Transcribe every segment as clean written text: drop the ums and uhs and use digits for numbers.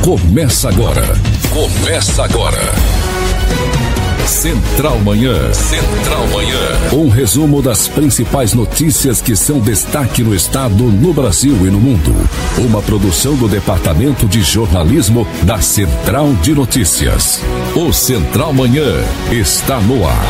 Começa agora. Central Manhã. Central Manhã. Um resumo das principais notícias que são destaque no estado, no Brasil e no mundo. Uma produção do Departamento de Jornalismo da Central de Notícias. O Central Manhã está no ar.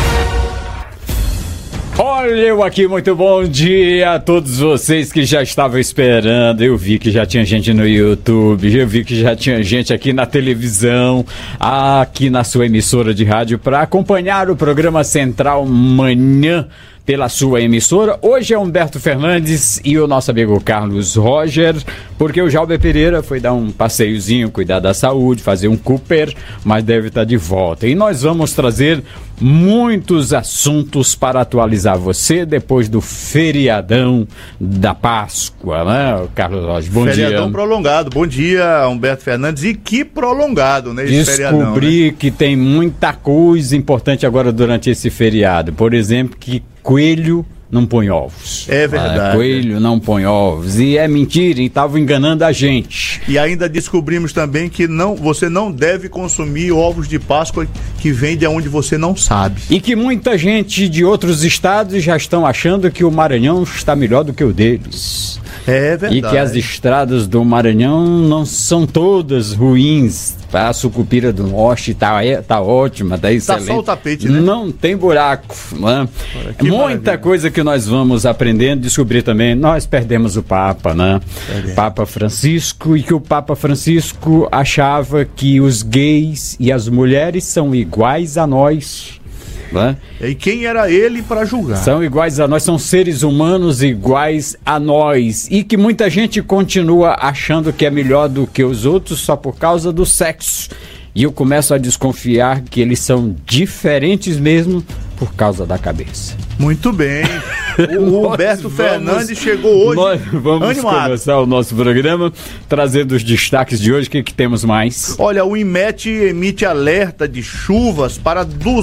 Olha eu aqui, muito bom dia a todos vocês que já estavam esperando. Eu vi que já tinha gente no YouTube, eu vi que já tinha gente aqui na televisão, aqui na sua emissora de rádio para acompanhar o programa Central Manhã pela sua emissora. Hoje é Humberto Fernandes e o nosso amigo Carlos Roger, porque o Jalber Pereira foi dar um passeiozinho, cuidar da saúde, fazer um Cooper, mas deve estar de volta. E nós vamos trazer muitos assuntos para atualizar você depois do feriadão da Páscoa, né, Carlos Roger? Bom dia. Feriadão prolongado. Bom dia, Humberto Fernandes. E que prolongado, né? Descobri que tem muita coisa importante agora durante esse feriado. Por exemplo, que coelho não põe ovos. É verdade. Coelho não põe ovos. E é mentira, e estavam enganando a gente. E ainda descobrimos também que você não deve consumir ovos de Páscoa que vem de onde você não sabe. E que muita gente de outros estados já estão achando que o Maranhão está melhor do que o deles. É verdade. E que as estradas do Maranhão não são todas ruins. A Sucupira do Norte tá ótima, tá excelente. Tá só o tapete, né? Não tem buraco, né? Muita maravilha. Coisa que nós vamos aprendendo, descobrir também. Nós perdemos o Papa, né? Papa Francisco, e que o Papa Francisco achava que os gays e as mulheres são iguais a nós. Né? E quem era ele para julgar? São iguais a nós, são seres humanos iguais a nós. E que muita gente continua achando que é melhor do que os outros só por causa do sexo. E eu começo a desconfiar que eles são diferentes mesmo por causa da cabeça. Muito bem. O Humberto Fernandes chegou hoje. Nós vamos animado. começar o nosso programa trazendo os destaques de hoje. O que temos mais? Olha, o INMET emite alerta de chuvas para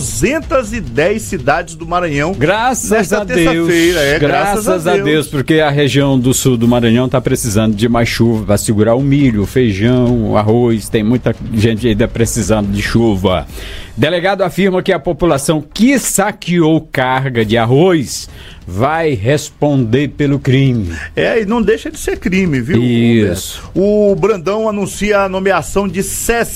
210 cidades do Maranhão. Graças a Deus. Graças a Deus, porque a região do sul do Maranhão está precisando de mais chuva para segurar o milho, o feijão, o arroz. Tem muita gente ainda precisando de chuva. Delegado afirma que a população que saqueou carga de arroz vai responder pelo crime. E não deixa de ser crime, viu? Isso. O Brandão anuncia a nomeação de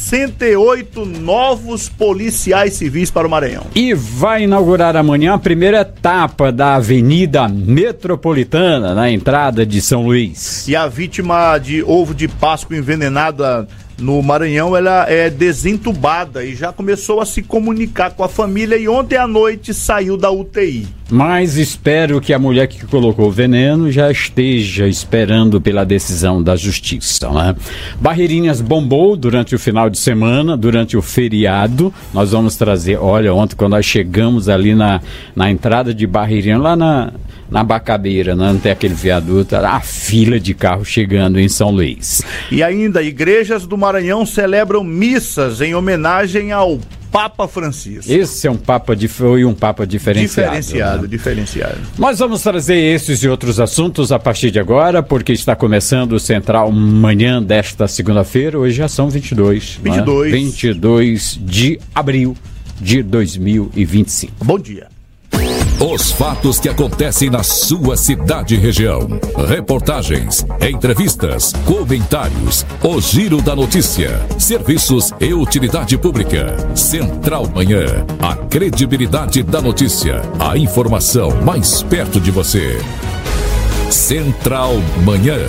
68 novos policiais civis para o Maranhão. E vai inaugurar amanhã a primeira etapa da Avenida Metropolitana, na entrada de São Luís. E a vítima de ovo de Páscoa envenenada no Maranhão, ela é desentubada e já começou a se comunicar com a família e ontem à noite saiu da UTI. Mas espero que a mulher que colocou o veneno já esteja esperando pela decisão da justiça, né? Barreirinhas bombou durante o final de semana, durante o feriado. Nós vamos trazer, olha, ontem quando nós chegamos ali na entrada de Barreirinha, lá na Bacabeira, né? Não tem aquele viaduto, a fila de carros chegando em São Luís. E ainda, igrejas do Maranhão celebram missas em homenagem ao Papa Francisco. Esse é foi um Papa diferenciado. Diferenciado. Nós vamos trazer esses e outros assuntos a partir de agora, porque está começando o Central Manhã desta segunda-feira. Hoje já são 22 de abril de 2025. Bom dia. Os fatos que acontecem na sua cidade e região. Reportagens, entrevistas, comentários. O Giro da Notícia. Serviços e utilidade pública. Central Manhã. A credibilidade da notícia. A informação mais perto de você. Central Manhã.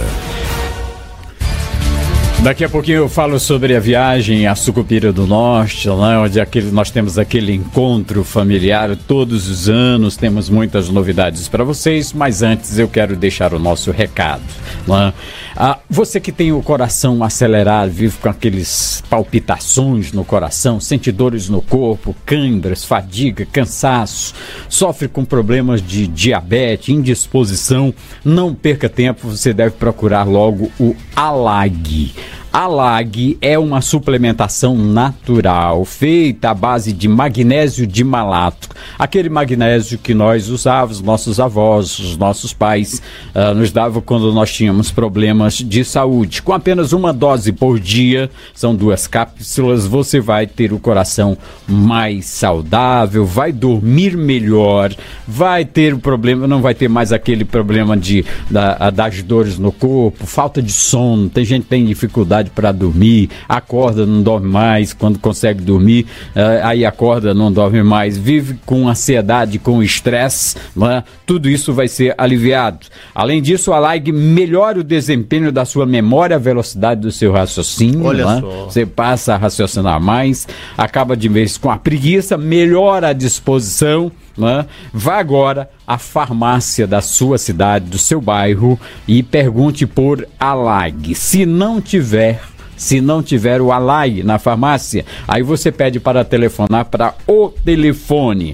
Daqui a pouquinho eu falo sobre a viagem à Sucupira do Norte, né, onde nós temos aquele encontro familiar todos os anos, temos muitas novidades para vocês, mas antes eu quero deixar o nosso recado. Né? Você que tem o coração acelerado, vive com aqueles palpitações no coração, sente dores no corpo, câimbras, fadiga, cansaço, sofre com problemas de diabetes, indisposição, não perca tempo, você deve procurar logo o ALAG. A LAG é uma suplementação natural, feita à base de magnésio de malato. Aquele magnésio que nós usávamos, nossos avós, os nossos pais, nos davam quando nós tínhamos problemas de saúde. Com apenas uma dose por dia, são 2 cápsulas, você vai ter o coração mais saudável, vai dormir melhor, vai ter o problema, não vai ter mais aquele problema das dores no corpo, falta de sono. Tem gente que tem dificuldade para dormir, acorda, não dorme mais, quando consegue dormir, aí acorda, não dorme mais, vive com ansiedade, com estresse, né? Tudo isso vai ser aliviado. Além disso, a LAG melhora o desempenho da sua memória, a velocidade do seu raciocínio. Olha, né? Só. Você passa a raciocinar mais, acaba de vez com a preguiça, melhora a disposição, né? Vá agora à farmácia da sua cidade, do seu bairro, e pergunte por ALAG. Se não tiver o ALAG na farmácia, aí você pede para telefonar para o telefone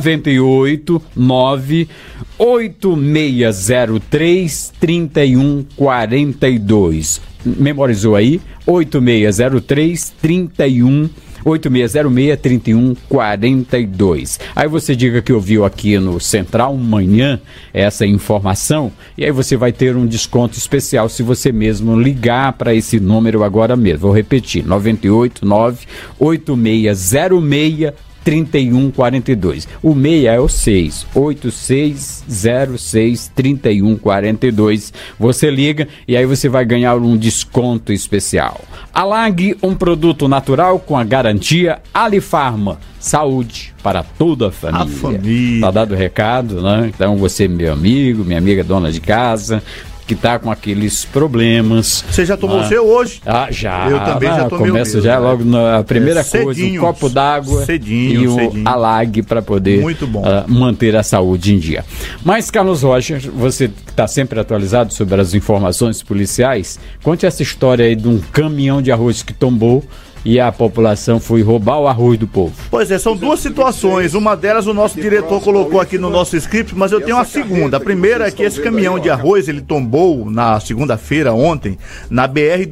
989-8603-3142. Memorizou aí? 8606-3142. Aí você diga que ouviu aqui no Central Manhã essa informação, e aí você vai ter um desconto especial se você mesmo ligar para esse número agora mesmo. Vou repetir, 989-8606-3142. O 6 é o 6, 8606-3142. Você liga e aí você vai ganhar um desconto especial. ALAG, um produto natural com a garantia Alifarma. Saúde para toda a família. Tá dado o recado, né? Então você, meu amigo, minha amiga dona de casa, que tá com aqueles problemas. Você já tomou o seu hoje? Já. Eu também já tomei começo o meu, já logo na primeira coisa, um copo d'água e o ALAG para poder manter a saúde em dia. Mas, Carlos Rocha, você que está sempre atualizado sobre as informações policiais, conte essa história aí de um caminhão de arroz que tombou e a população foi roubar o arroz do povo. Pois é, são 2 situações. Uma delas o nosso diretor colocou aqui no nosso script, mas eu tenho uma segunda. A primeira é que esse caminhão de arroz, ele tombou na segunda-feira, ontem, na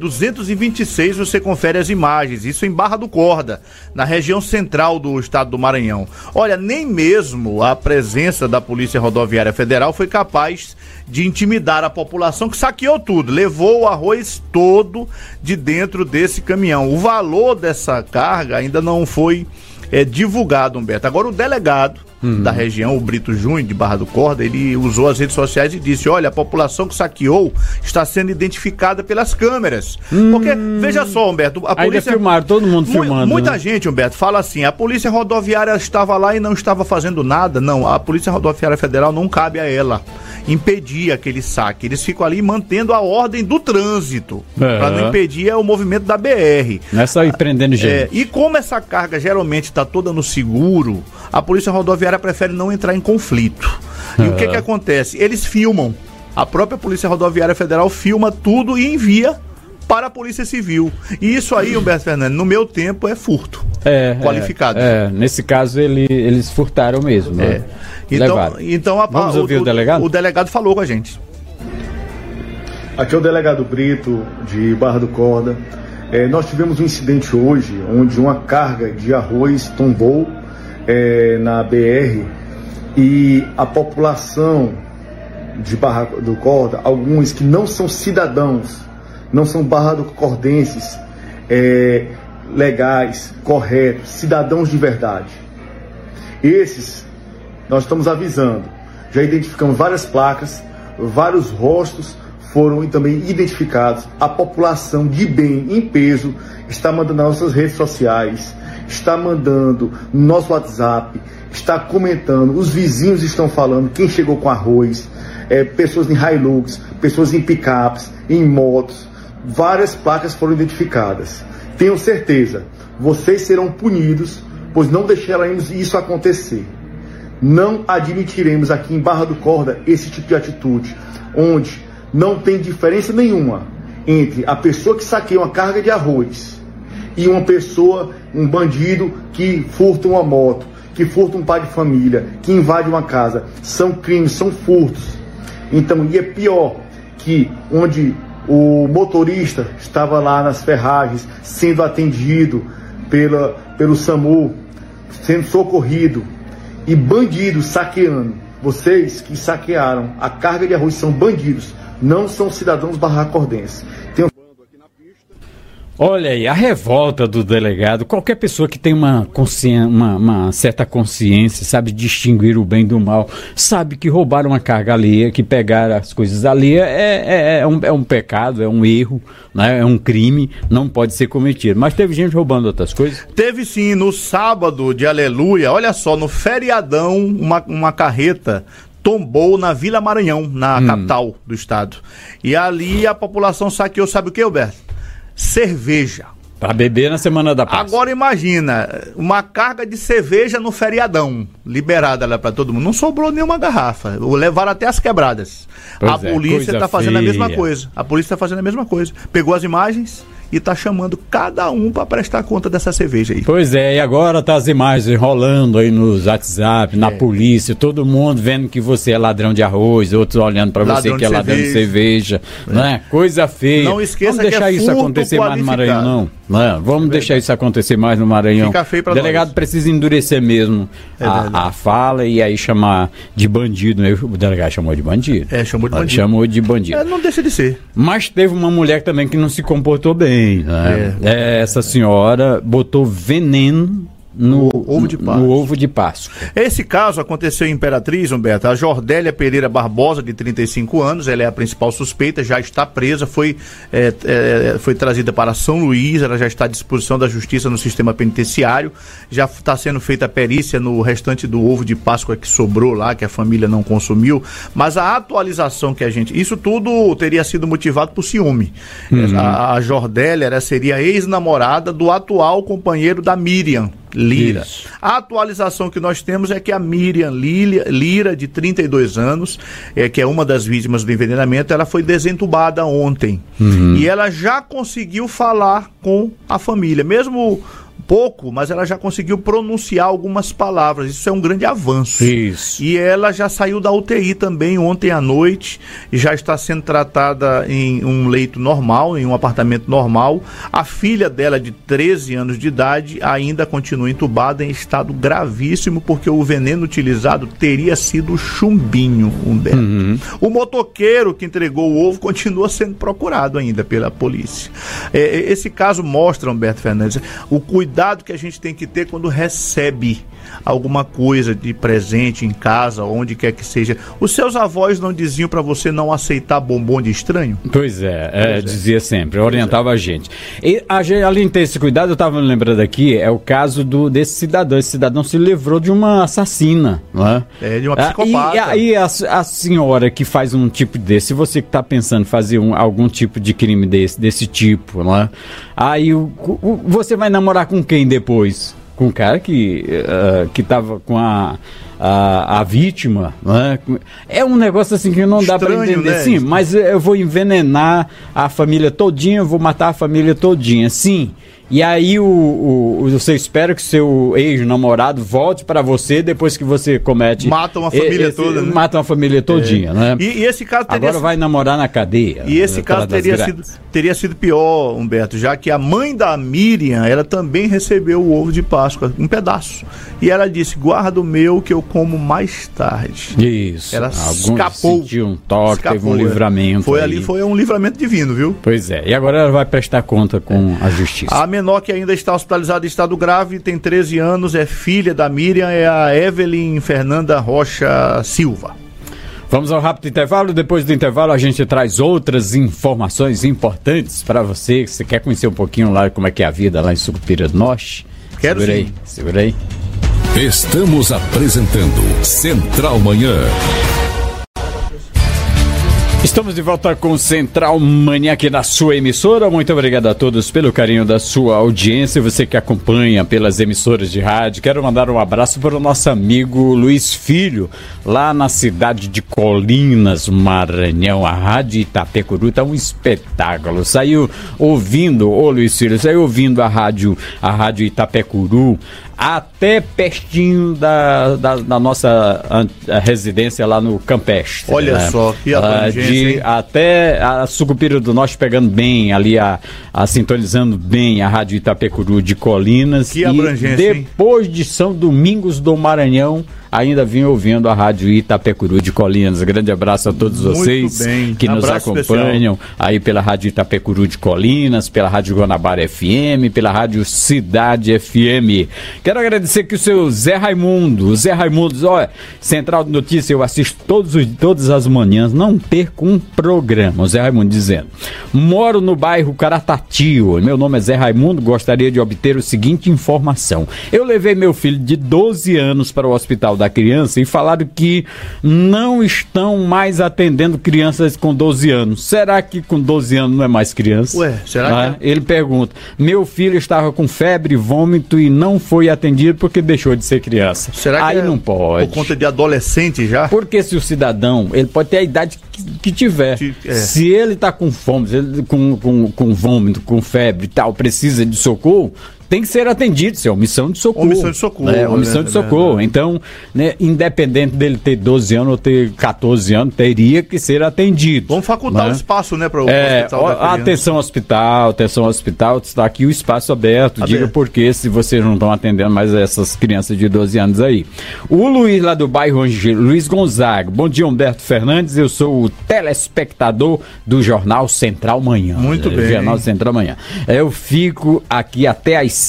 BR-226. Você confere as imagens, isso em Barra do Corda, na região central do estado do Maranhão. Olha, nem mesmo a presença da Polícia Rodoviária Federal foi capaz de intimidar a população, que saqueou tudo, levou o arroz todo de dentro desse caminhão. O valor dessa carga ainda não foi divulgado, Humberto. Agora o delegado da região, o Brito Júnior, de Barra do Corda, ele usou as redes sociais e disse: olha, a população que saqueou está sendo identificada pelas câmeras. Porque, veja só, Humberto, a polícia... filmaram, todo mundo filmando. Muita gente, Humberto, fala assim: a Polícia Rodoviária estava lá e não estava fazendo nada. Não, a Polícia Rodoviária Federal não cabe a ela impedir aquele saque. Eles ficam ali mantendo a ordem do trânsito, para não impedir o movimento da BR. Não é só ir prendendo gente. E como essa carga geralmente está toda no seguro, a Polícia Rodoviária prefere não entrar em conflito. E o que acontece? Eles filmam. A própria Polícia Rodoviária Federal filma tudo e envia para a Polícia Civil. E isso aí, Humberto Fernandes, no meu tempo é furto qualificado. Nesse caso eles furtaram mesmo, né? Então vamos ouvir o delegado? O delegado falou com a gente. Aqui é o delegado Brito, de Barra do Corda. Nós tivemos um incidente hoje, onde uma carga de arroz tombou na BR, e a população de Barra do Corda, alguns que não são cidadãos, não são barra-do-cordenses legais, corretos, cidadãos de verdade, esses nós estamos avisando. Já identificamos várias placas, vários rostos foram também identificados. A população de bem, em peso, está mandando nas nossas redes sociais, está mandando no nosso WhatsApp, está comentando, os vizinhos estão falando quem chegou com arroz, pessoas em Hilux, pessoas em picapes, em motos, várias placas foram identificadas. Tenho certeza, vocês serão punidos, pois não deixaremos isso acontecer. Não admitiremos aqui em Barra do Corda esse tipo de atitude, onde não tem diferença nenhuma entre a pessoa que saqueia uma carga de arroz e uma pessoa, um bandido que furta uma moto, que furta um pai de família, que invade uma casa. São crimes, são furtos. Então, e é pior que onde o motorista estava lá nas ferragens, sendo atendido pelo SAMU, sendo socorrido, e bandidos saqueando. Vocês que saquearam a carga de arroz são bandidos, não são cidadãos barracordenses. Olha aí, a revolta do delegado. Qualquer pessoa que tem uma certa consciência, sabe distinguir o bem do mal, sabe que roubar uma carga alheia, que pegar as coisas alheias é um pecado, é um erro, né? É um crime, não pode ser cometido. Mas teve gente roubando outras coisas? Teve sim, no sábado de Aleluia, olha só, no feriadão, uma carreta tombou na Vila Maranhão, na capital do estado. E ali a população saqueou, sabe o que, Alberto? Cerveja. Pra beber na Semana da Páscoa. Agora imagina, uma carga de cerveja no feriadão, liberada lá pra todo mundo. Não sobrou nenhuma garrafa, levaram até as quebradas. A polícia tá fazendo a mesma coisa. A polícia tá fazendo a mesma coisa. Pegou as imagens e tá chamando cada um para prestar conta dessa cerveja aí. Pois é, e agora tá as imagens rolando aí nos WhatsApp, na polícia, todo mundo vendo que você é ladrão de arroz, outros olhando para você que é ladrão de cerveja, né? Coisa feia. Não esqueça Vamos deixar isso acontecer mais no Maranhão, não. Vamos deixar isso acontecer mais no Maranhão. Fica feio pra o delegado precisa endurecer mesmo a fala e aí chamar de bandido, né? O delegado chamou de bandido. Chamou de bandido. Chamou de bandido. Não deixa de ser. Mas teve uma mulher também que não se comportou bem. Essa senhora botou veneno no ovo de Páscoa. Esse caso aconteceu em Imperatriz, Humberto. A Jordélia Pereira Barbosa, de 35 anos, ela é a principal suspeita, já está presa, foi trazida para São Luís, ela já está à disposição da Justiça no sistema penitenciário, já está sendo feita a perícia no restante do ovo de Páscoa que sobrou lá, que a família não consumiu, mas a atualização que isso tudo teria sido motivado por ciúme. A Jordélia, ela seria ex-namorada do atual companheiro da Miriam Lira. Isso. A atualização que nós temos é que a Miriam Lira, de 32 anos, que é uma das vítimas do envenenamento, ela foi desentubada ontem. E ela já conseguiu falar com a família, mesmo pouco, mas ela já conseguiu pronunciar algumas palavras. Isso é um grande avanço. Isso. E ela já saiu da UTI também ontem à noite e já está sendo tratada em um leito normal, em um apartamento normal. A filha dela, de 13 anos de idade, ainda continua entubada em estado gravíssimo, porque o veneno utilizado teria sido chumbinho, Humberto. O motoqueiro que entregou o ovo continua sendo procurado ainda pela polícia. Esse caso mostra, Humberto Fernandes, o cuidado que a gente tem que ter quando recebe alguma coisa de presente em casa, onde quer que seja. Os seus avós não diziam para você não aceitar bombom de estranho? Pois é, dizia sempre, orientava a gente. E além de ter esse cuidado, eu estava me lembrando aqui, é o caso desse cidadão. Esse cidadão se livrou de uma assassina, não é? De uma psicopata. E a senhora que faz um tipo desse, se você que está pensando em fazer algum tipo de crime desse tipo, não é? Aí você vai namorar com quem depois? Com o cara que estava com a vítima, né? É um negócio assim que não dá para entender, né? Sim, mas eu vou envenenar a família todinha, eu vou matar a família todinha, sim. E aí você espera que seu ex-namorado volte para você depois que você comete... Mata uma família toda, né? Mata uma família todinha, né? E esse caso agora vai namorar na cadeia. E esse caso teria sido pior, Humberto, já que a mãe da Miriam, ela também recebeu o ovo de Páscoa, um pedaço. E ela disse, guarda o meu que eu como mais tarde. Isso. Ela escapou. Sentiu um toque, teve um livramento. Foi um livramento divino, viu? Pois é. E agora ela vai prestar conta com a justiça. A menor que ainda está hospitalizada em estado grave, tem 13 anos, é filha da Miriam, é a Evelyn Fernanda Rocha Silva. Vamos ao rápido intervalo. Depois do intervalo a gente traz outras informações importantes para você. Você quer conhecer um pouquinho lá como é que é a vida lá em Sucupira do Norte? Quero sim. Segura aí. Estamos apresentando Central Manhã. Estamos de volta com Central Manhã aqui na sua emissora. Muito obrigado a todos pelo carinho da sua audiência. Você que acompanha pelas emissoras de rádio. Quero mandar um abraço para o nosso amigo Luiz Filho, lá na cidade de Colinas, Maranhão. A Rádio Itapecuru está um espetáculo. Saiu ouvindo, Luiz Filho, a Rádio Itapecuru até pertinho da nossa residência lá no Campestre. Olha só, que abrangência, até a Sucupira do Norte pegando bem, ali sintonizando bem a Rádio Itapecuru de Colinas. Que abrangência, depois de São Domingos do Maranhão, ainda vim ouvindo a Rádio Itapecuru de Colinas. Grande abraço a todos vocês que nos acompanham especial aí pela Rádio Itapecuru de Colinas, pela Rádio Guanabara FM, pela Rádio Cidade FM. Quero agradecer aqui o seu Zé Raimundo. Zé Raimundo, olha, Central de Notícias, eu assisto todas as manhãs, não perco um programa. O Zé Raimundo dizendo: moro no bairro Caratatio, meu nome é Zé Raimundo, gostaria de obter o seguinte informação. Eu levei meu filho de 12 anos para o Hospital da Criança e falaram que não estão mais atendendo crianças com 12 anos. Será que com 12 anos não é mais criança? Ué, será que... Ele pergunta: meu filho estava com febre, vômito e não foi atendido porque deixou de ser criança. Será que aí não pode? Por conta de adolescente já? Porque se o cidadão, ele pode ter a idade que tiver. Se ele está com fome, com vômito, com febre e tal, precisa de socorro, tem que ser atendido, isso é omissão de socorro. Omissão de socorro. Omissão de socorro. Então, independente dele ter 12 anos ou ter 14 anos, teria que ser atendido. Vamos facultar o espaço, né, para o hospital. Atenção hospital, está aqui o espaço aberto. Diga por que se vocês não estão atendendo mais essas crianças de 12 anos aí. O Luiz, lá do bairro Angelo, Luiz Gonzaga. Bom dia, Humberto Fernandes, eu sou o telespectador do Jornal Central Manhã. Muito bem. Jornal Central Manhã. Eu fico aqui até às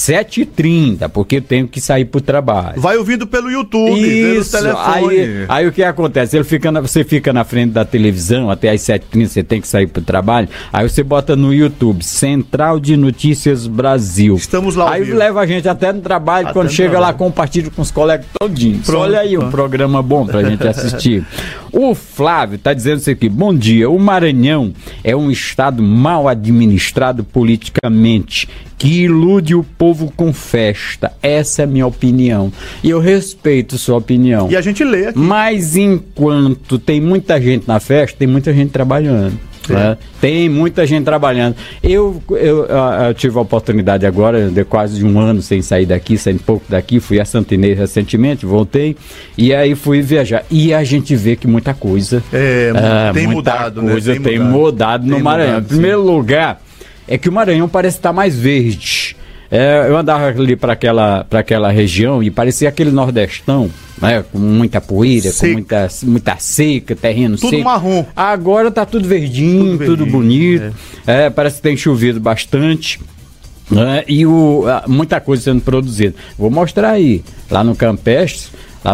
7h30, porque eu tenho que sair pro trabalho. Vai ouvindo pelo YouTube, pelo telefone. Aí o que acontece? Você fica na frente da televisão até às 7h30, você tem que sair pro trabalho, aí você bota no YouTube, Central de Notícias Brasil. Estamos lá. Aí leva a gente até no trabalho, quando chega lá, compartilha com os colegas todinhos. Olha aí um programa bom pra gente assistir. O Flávio tá dizendo isso aqui: bom dia, o Maranhão é um estado mal administrado politicamente, que ilude o povo com festa. Essa é a minha opinião. E eu respeito sua opinião. E a gente lê aqui. Mas enquanto tem muita gente na festa, tem muita gente trabalhando. Né? Tem muita gente trabalhando. Eu tive a oportunidade agora, de quase um ano sem sair daqui, saindo pouco daqui, fui a Santa Inês recentemente, voltei, e aí fui viajar. E a gente vê que muita coisa tem mudado, coisa, né? Tem mudado no Maranhão. Em primeiro lugar, é que o Maranhão parece estar mais verde. Eu andava ali para aquela região e parecia aquele nordestão, né, com muita poeira, com muita seca, terreno seco. Tudo marrom. Agora tá tudo verdinho, tudo bonito. Parece que tem chovido bastante. E muita coisa sendo produzida. Vou mostrar aí, lá no Campestre,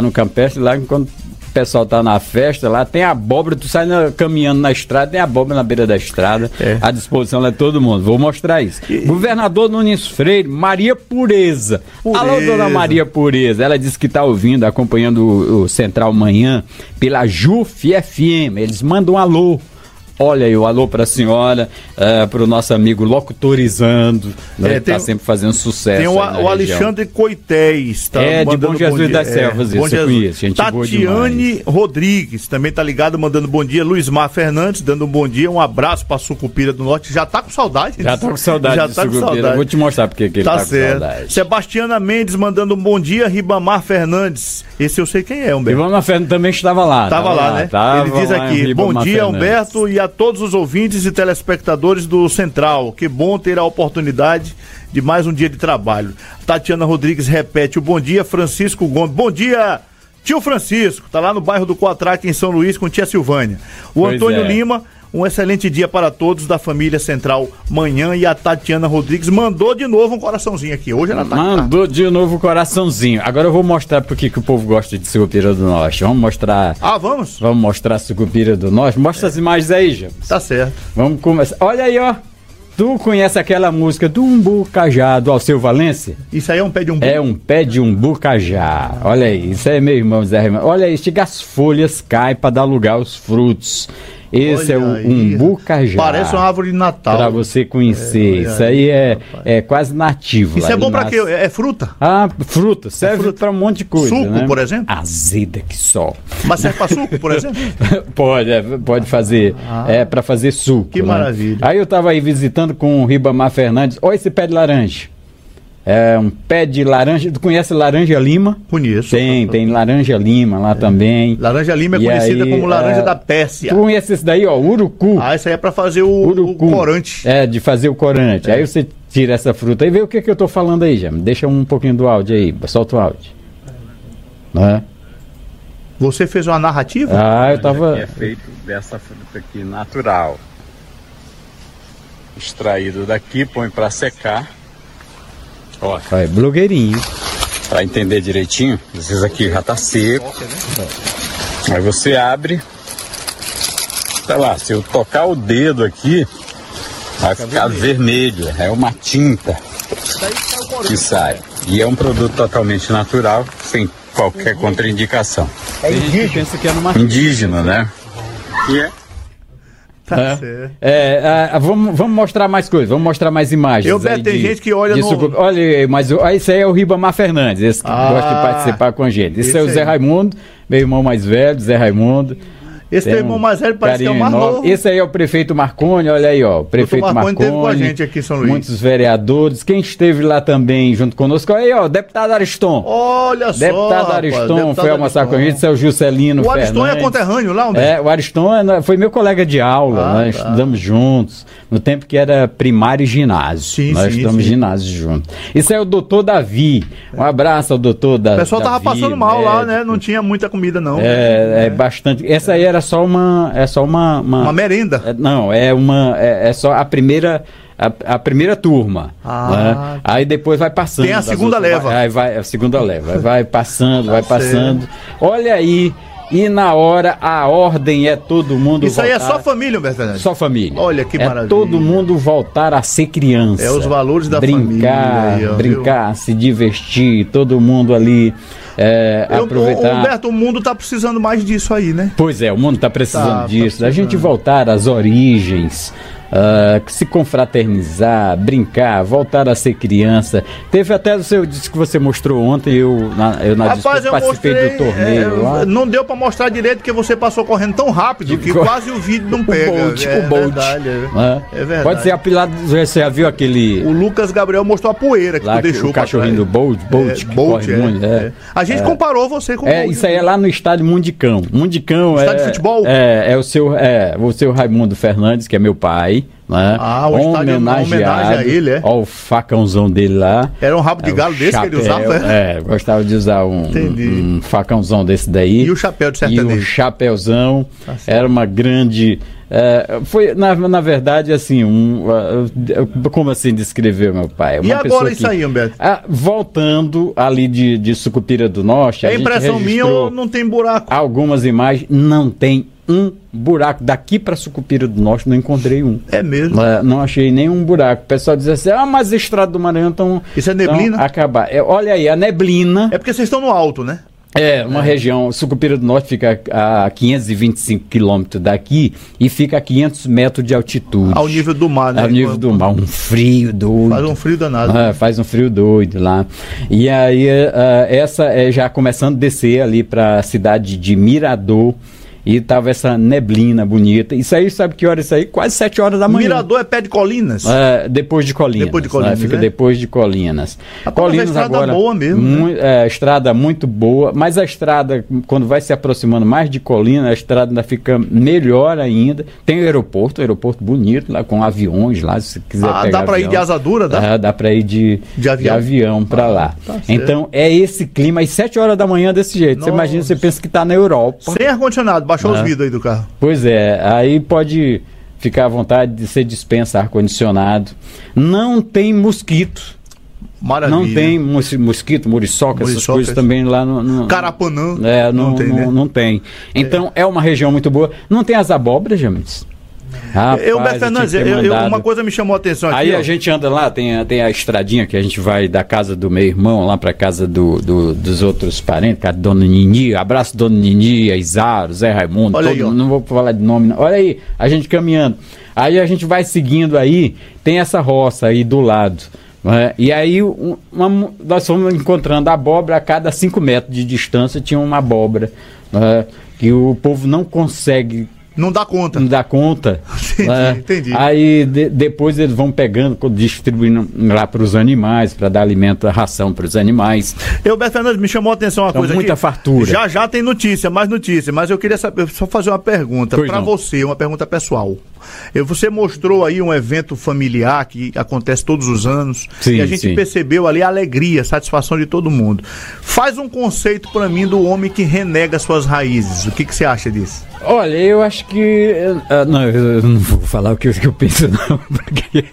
lá enquanto o pessoal tá na festa, lá tem abóbora, tu sai caminhando na estrada, tem abóbora na beira da estrada, à disposição de todo mundo. Vou mostrar isso. Governador Nunes Freire, Maria Pureza. Alô, dona Maria Pureza. Ela disse que tá ouvindo, acompanhando o Central Manhã pela JUF FM. Eles mandam um alô. Olha aí, o alô para a senhora, para o nosso amigo Locutorizando, né, que está sempre fazendo sucesso. Tem o Alexandre Coités, tá de Bom Jesus das Selvas, isso eu conheço, gente boa demais. Tatiane Rodrigues, também tá ligado, mandando bom dia. Luizmar Fernandes, dando um bom dia, um abraço para Sucupira do Norte. Já tá com saudade? Já tá com saudade de Sucupira, vou te mostrar porque ele tá com saudade. Sebastiana Mendes mandando um bom dia, Ribamar Fernandes, esse eu sei quem é, Humberto. Ribamar Fernandes também estava lá. Tava lá, né? Ele diz aqui, bom dia, Humberto, e a todos os ouvintes e telespectadores do Central. Que bom ter a oportunidade de mais um dia de trabalho. Tatiana Rodrigues repete o bom dia. Francisco Gomes, bom dia, tio Francisco, tá lá no bairro do Coatraque, em São Luís, com tia Silvânia. O Antônio Lima, um excelente dia para todos da família Central Manhã. E a Tatiana Rodrigues mandou de novo um coraçãozinho aqui. Hoje ela tá mandou de novo um coraçãozinho. Agora eu vou mostrar porque que o povo gosta de Sucupira do Norte. Vamos mostrar. Vamos? Vamos mostrar Sucupira do Norte. Mostra as imagens aí, James. Tá certo. Vamos começar. Olha aí, ó. Tu conhece aquela música do Umbu Cajá, do Alceu Valença? Isso aí é um pé de umbu? É um pé de umbu cajá. Olha aí, isso aí é meu irmão Zé Raimundo. Olha aí, chega as folhas caem para dar lugar aos frutos. Esse é o umbu cajá. Parece uma árvore de Natal. Pra você conhecer. Isso aí é quase nativo. Isso é bom pra quê? É fruta? Fruta. Serve pra um monte de coisa. Suco, né? Por exemplo? Azeda que só. Mas serve pra suco, por exemplo? Pode fazer. Pra fazer suco. Que maravilha. Aí eu tava aí visitando com o Ribamar Fernandes. Olha esse pé de laranja. É um pé de laranja. Tu conhece laranja lima? Conheço. Tem laranja lima lá também. Laranja lima é conhecida como laranja da Pérsia. Tu conhece esse daí, ó, urucu. Isso aí é pra fazer o corante. De fazer o corante. Aí você tira essa fruta e vê o que eu tô falando aí, já. Deixa um pouquinho do áudio aí, solta o áudio. Né? Você fez uma narrativa? Eu tava... Aqui é feito dessa fruta aqui, natural. Extraído daqui, põe pra secar. Ó, blogueirinho. Pra entender direitinho, esses aqui já tá seco. Aí você abre. Tá lá, se eu tocar o dedo aqui, vai ficar vermelho. É uma tinta que sai. E é um produto totalmente natural, sem qualquer contraindicação. É indígena. Pensa que é numa... Indígena, né? E é. Tá certo. Vamos mostrar mais coisas, vamos mostrar mais imagens. Tem gente que olha Olha aí, mas esse aí é o Ribamar Fernandes, esse que gosta de participar com a gente. Esse é o Zé Raimundo, meu irmão mais velho, Zé Raimundo. Esse teu irmão mais velho parece que é o mais novo. Esse aí é o prefeito Marconi, olha aí, ó. O prefeito Marconi teve com a gente aqui em São Luís. Muitos vereadores. Quem esteve lá também junto conosco, aí, ó, deputado Ariston. Olha só. Deputado Ariston foi almoçar com a gente, esse é o Juscelino Fernandes. O Ariston é conterrâneo lá, o Ariston foi meu colega de aula, nós estudamos juntos, no tempo que era primário e ginásio. Nós estudamos ginásio juntos. Esse é o doutor Davi. Um abraço ao doutor Davi. O pessoal tava passando mal lá, né? Não tinha muita comida, não. Bastante. Essa aí era só uma merenda. É só a primeira turma. Né? Aí depois vai passando. Tem a segunda leva. A segunda leva. Vai passando, vai passando. Olha aí. E na hora a ordem é todo mundo Isso voltar... aí é só família, Fernandes? Só família. Olha que maravilha. Todo mundo voltar a ser criança. É os valores da família. Brincar, se divertir, todo mundo ali aproveitar. Humberto, o mundo está precisando mais disso aí, né? Pois é, o mundo está precisando disso. A gente voltar às origens. Se confraternizar, brincar, voltar a ser criança. Teve até o seu disco que você mostrou ontem, eu participei do torneio lá. Não deu para mostrar direito porque você passou correndo tão rápido que quase o vídeo não pega. O Bolt. É verdade. Pode ser apelado, você já viu aquele... O Lucas Gabriel mostrou a poeira que tu deixou. O cachorrinho do Bolt, que corre muito. A gente comparou você com o Bolt. Isso aí é lá no estádio Mundicão. Estádio de futebol? É o seu Raimundo Fernandes, que é meu pai. Né? Homenagem a ele, Ó, o facãozão dele lá. Era um rabo de galo desse que ele usava? Gostava de usar um facãozão desse daí. E o chapéu de sertanejo? E o chapéuzão. Era uma grande... foi, na verdade, assim, como assim descrever meu pai? E agora isso aí, Humberto? Voltando ali de Sucupira do Norte... É impressão minha ou não tem buraco? Algumas imagens, não tem um buraco. Daqui para Sucupira do Norte não encontrei um. É mesmo? Não achei nenhum buraco. O pessoal diz assim, mas a estrada do Maranhão estão... Isso é neblina? Acabar. Olha aí, a neblina... É porque vocês estão no alto, né? Uma região, Sucupira do Norte fica a 525 quilômetros daqui e fica a 500 metros de altitude. Ao nível do mar, né? Ao nível do mar, um frio doido. Faz um frio danado. Faz um frio doido lá. E aí, essa já começando a descer ali para a cidade de Mirador. E tava essa neblina bonita. Isso aí, sabe que hora isso aí? Quase 7 horas da manhã. Mirador é pé de Colinas? Depois de Colinas. Depois de Colinas, fica depois de Colinas. Colinas estrada agora, boa mesmo. Estrada muito boa, mas a estrada, quando vai se aproximando mais de Colinas, a estrada ainda fica melhor ainda. Tem aeroporto bonito lá, com aviões lá, se quiser pegar dá para ir de asa dura? Dá para ir de avião para lá. Tá, então, é esse clima, às 7 horas da manhã desse jeito. Você imagina, você pensa que tá na Europa. Sem ar-condicionado, baixou os vidros aí do carro. Pois é, aí pode ficar à vontade de ser dispensa ar-condicionado. Não tem mosquito. Maravilha. Não tem mosquito, muriçoca, essas coisas também lá no Carapanã. Não tem. Então é uma região muito boa. Não tem as abóboras, James? Rapaz, Fernandes, uma coisa me chamou a atenção aqui. Aí a gente anda lá, tem a estradinha que a gente vai da casa do meu irmão lá pra casa dos outros parentes, cara, Dona Nini, abraço Dona Nini, Isaro, Zé Raimundo, não vou falar de nome não. Olha aí, a gente caminhando. Aí a gente vai seguindo aí, tem essa roça aí do lado. E aí nós fomos encontrando abóbora a cada 5 metros de distância, tinha uma abóbora que o povo não consegue Não dá conta. Não dá conta. Entendi. Aí depois eles vão pegando, distribuindo lá para os animais, para dar alimento, ração para os animais. Beto Fernandes, me chamou a atenção uma coisa muita aqui. fartura. Já tem notícia, mais notícia, mas eu queria saber, só fazer uma pergunta para você, uma pergunta pessoal. Você mostrou aí um evento familiar que acontece todos os anos, e a gente percebeu ali a alegria, a satisfação de todo mundo. Faz um conceito para mim do homem que renega suas raízes. O que você acha disso? Olha, eu acho que... não, eu não vou falar o que eu penso, não, porque...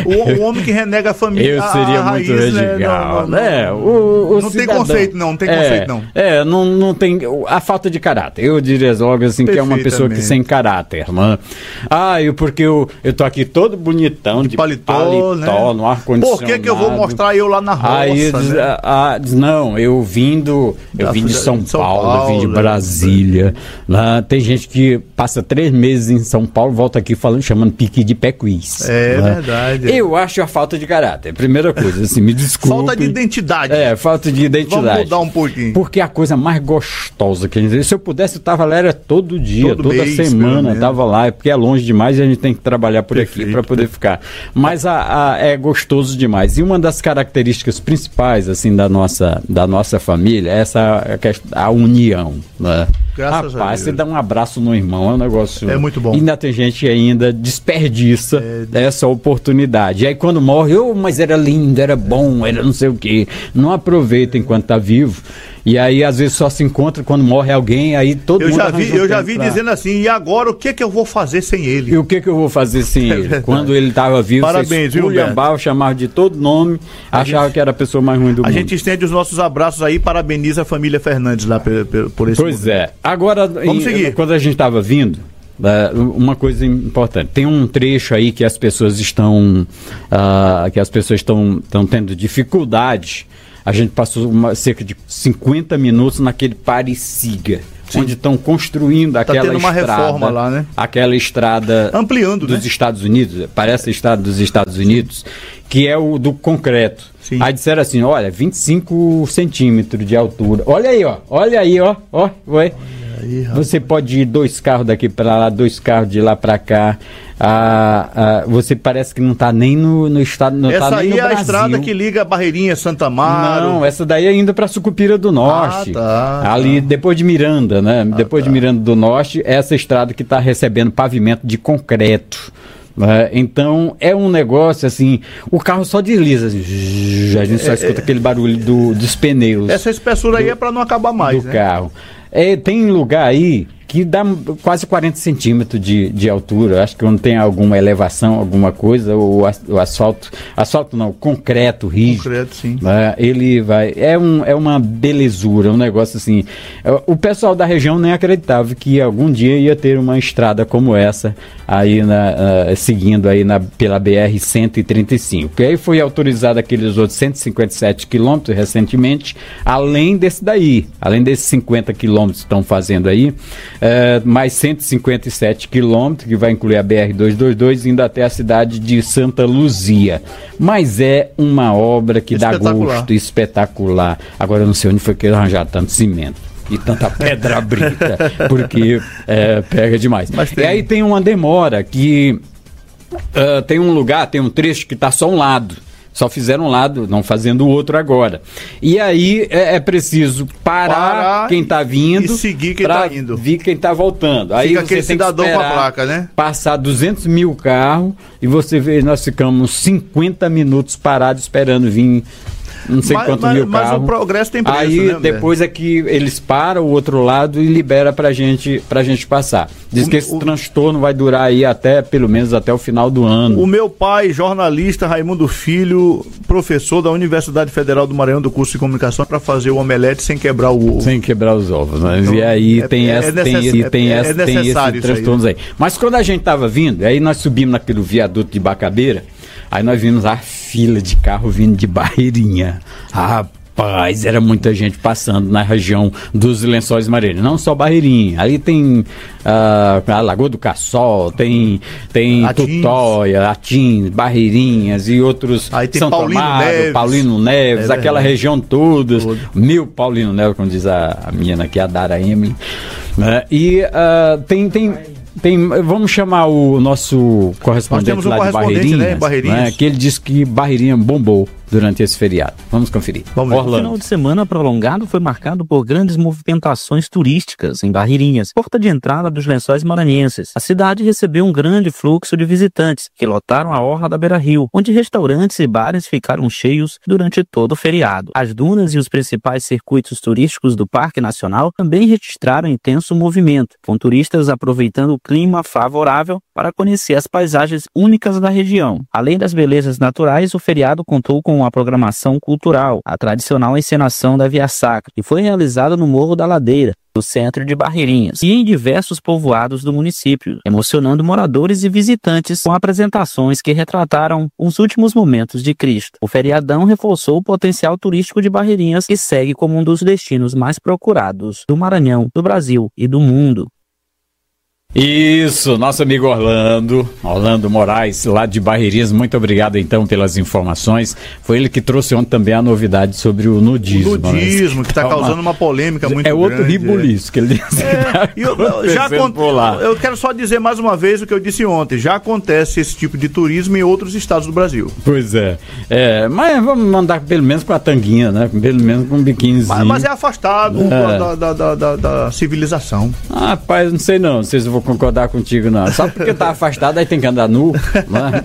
O homem que renega a família... Eu seria raiz, muito radical, né? O não cidadão, tem conceito, não. Não tem conceito, não. Não tem... A falta de caráter. Eu diria logo assim, que é uma pessoa que sem caráter, mano. Porque eu tô aqui todo bonitão, de paletó, né? No ar-condicionado. Por que eu vou mostrar eu lá na roça, aí diz, não, eu vim de São Paulo, eu vim de Brasília. Lá tem gente que passa 3 meses em São Paulo, volta aqui chamando piqui de pé-quiz. Verdade. Eu acho a falta de caráter. Primeira coisa, assim, me desculpe. Falta de identidade. Falta de identidade. Vamos mudar um pouquinho. Porque a coisa mais gostosa que a gente... Se eu pudesse, eu tava lá, era todo dia, toda mês, semana, tava lá, porque é longe demais e a gente tem que trabalhar por aqui para poder ficar. Mas é gostoso demais. E uma das características principais, assim, da nossa família é a união, né? Graças a Deus. Você dá um abraço no irmão, é um negócio... É muito bom. E ainda tem gente que ainda desperdiça essa oportunidade. E aí quando morre, mas era lindo, era bom, era não sei o quê. Não aproveita enquanto tá vivo. E aí, às vezes, só se encontra quando morre alguém, aí todo mundo... Eu já vi dizendo assim, e agora o que eu vou fazer sem ele? E o que eu vou fazer sem ele? Quando ele estava vivo, parabéns, você esculhambava, chamava de todo nome, achava que era a pessoa mais ruim do mundo. A gente estende os nossos abraços aí, parabeniza a família Fernandes lá por esse Momento. É. Agora, vamos seguir. Quando a gente estava vindo, uma coisa importante, tem um trecho aí que as pessoas estão tendo dificuldade. A gente passou cerca de 50 minutos naquele pare-siga, onde estão construindo aquela estrada. Está tendo uma reforma lá, né? Aquela estrada ampliando, dos Estados Unidos, parece a estrada dos Estados Unidos, que é o do concreto. Sim. Aí disseram assim, olha, 25 centímetros de altura. Olha aí, ó. Ué. Você pode ir 2 carros daqui para lá, 2 carros de lá para cá. Você parece que não está nem no estado, não está nem no Brasil. Essa aí é a estrada que liga a Barreirinha, Santa Amaro. Não, essa daí é indo para Sucupira do Norte. Ali depois de Miranda, né? Depois de Miranda do Norte, essa estrada que está recebendo pavimento de concreto. Então é um negócio assim, o carro só desliza, a gente só escuta aquele barulho dos pneus. Essa espessura aí é para não acabar mais, do carro. Tem lugar aí que dá quase 40 centímetros de altura. Acho que não tem alguma elevação, alguma coisa, o asfalto não, concreto rígido. Concreto, sim. Ele vai, é uma belezura, um negócio assim. O pessoal da região nem acreditava que algum dia ia ter uma estrada como essa, aí seguindo aí pela BR-135. Porque aí foi autorizado aqueles outros 157 quilômetros recentemente, além desses 50 quilômetros que estão fazendo aí, mais 157 quilômetros, que vai incluir a BR-222, indo até a cidade de Santa Luzia. Mas é uma obra que dá gosto, espetacular. Agora eu não sei onde foi que arranjar tanto cimento e tanta pedra brita, porque pega demais. E aí tem uma demora que tem um trecho que está só um lado. Só fizeram um lado, não fazendo o outro agora. E aí é preciso parar quem está vindo e seguir quem está indo. Vir quem está voltando. Aí fica aquele cidadão com a placa, né? Passar 200 mil carros e você vê, nós ficamos 50 minutos parados esperando vir não sei quantos mil carros. Mas o progresso tem preço, aí né, depois é que eles param o outro lado e libera pra gente passar. Diz que esse transtorno vai durar aí pelo menos até o final do ano. O meu pai, jornalista Raimundo Filho, professor da Universidade Federal do Maranhão do curso de comunicação, para fazer o omelete sem quebrar o ovo. Sem quebrar os ovos, né? Então, e aí tem esse transtorno aí. Mas quando a gente tava vindo, aí nós subimos naquele viaduto de Bacabeira, aí nós vimos a fila de carro vindo de Barreirinha. Rapaz, era muita gente passando na região dos Lençóis Maranhenses. Não só Barreirinha. Ali tem a Lagoa do Caçol, tem Tutóia, Atins, Barreirinhas e outros. Aí tem Santo Amaro, Paulino Neves, aquela região toda. Mil Paulino Neves, como diz a menina aqui, a Dara Emily. E tem vamos chamar o nosso correspondente lá de Barreirinhas, né, que ele disse que Barreirinha bombou durante esse feriado. Vamos conferir. O final de semana prolongado foi marcado por grandes movimentações turísticas em Barreirinhas, porta de entrada dos Lençóis Maranhenses. A cidade recebeu um grande fluxo de visitantes, que lotaram a orla da Beira-Rio, onde restaurantes e bares ficaram cheios durante todo o feriado. As dunas e os principais circuitos turísticos do Parque Nacional também registraram intenso movimento, com turistas aproveitando o clima favorável para conhecer as paisagens únicas da região. Além das belezas naturais, o feriado contou com a programação cultural, a tradicional encenação da Via Sacra, que foi realizada no Morro da Ladeira, no centro de Barreirinhas, e em diversos povoados do município, emocionando moradores e visitantes com apresentações que retrataram os últimos momentos de Cristo. O feriadão reforçou o potencial turístico de Barreirinhas, que segue como um dos destinos mais procurados do Maranhão, do Brasil e do mundo. Isso, nosso amigo Orlando Moraes, lá de Barreirinhas, muito obrigado então pelas informações. Foi ele que trouxe ontem também a novidade sobre o nudismo. O nudismo, que está causando uma polêmica muito grande. É outro ribuliço que ele disse. Eu quero só dizer mais uma vez o que eu disse ontem, já acontece esse tipo de turismo em outros estados do Brasil. Pois é, mas vamos mandar pelo menos com a tanguinha, né? Pelo menos com um biquinizinho. Mas é afastado da civilização. Rapaz, não sei não se eu vou concordar contigo não, só porque tá afastado aí tem que andar nu, né?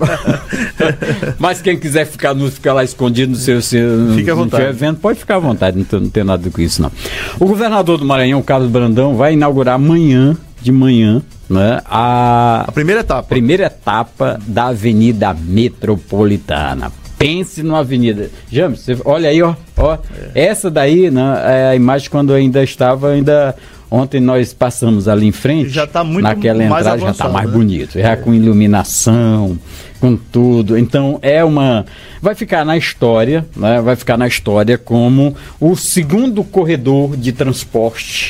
Mas quem quiser ficar nu, ficar lá escondido no seu evento, pode ficar à vontade, não tem nada com isso não. O governador do Maranhão, Carlos Brandão, vai inaugurar amanhã de manhã, né, a primeira etapa da Avenida Metropolitana. Pense numa avenida. James, olha aí, ó. Essa daí, né, é a imagem quando ontem nós passamos ali em frente, já tá muito naquela entrada avançado, já está mais né? bonito, já com iluminação, com tudo. Então vai ficar na história, né? Vai ficar na história como o segundo corredor de transporte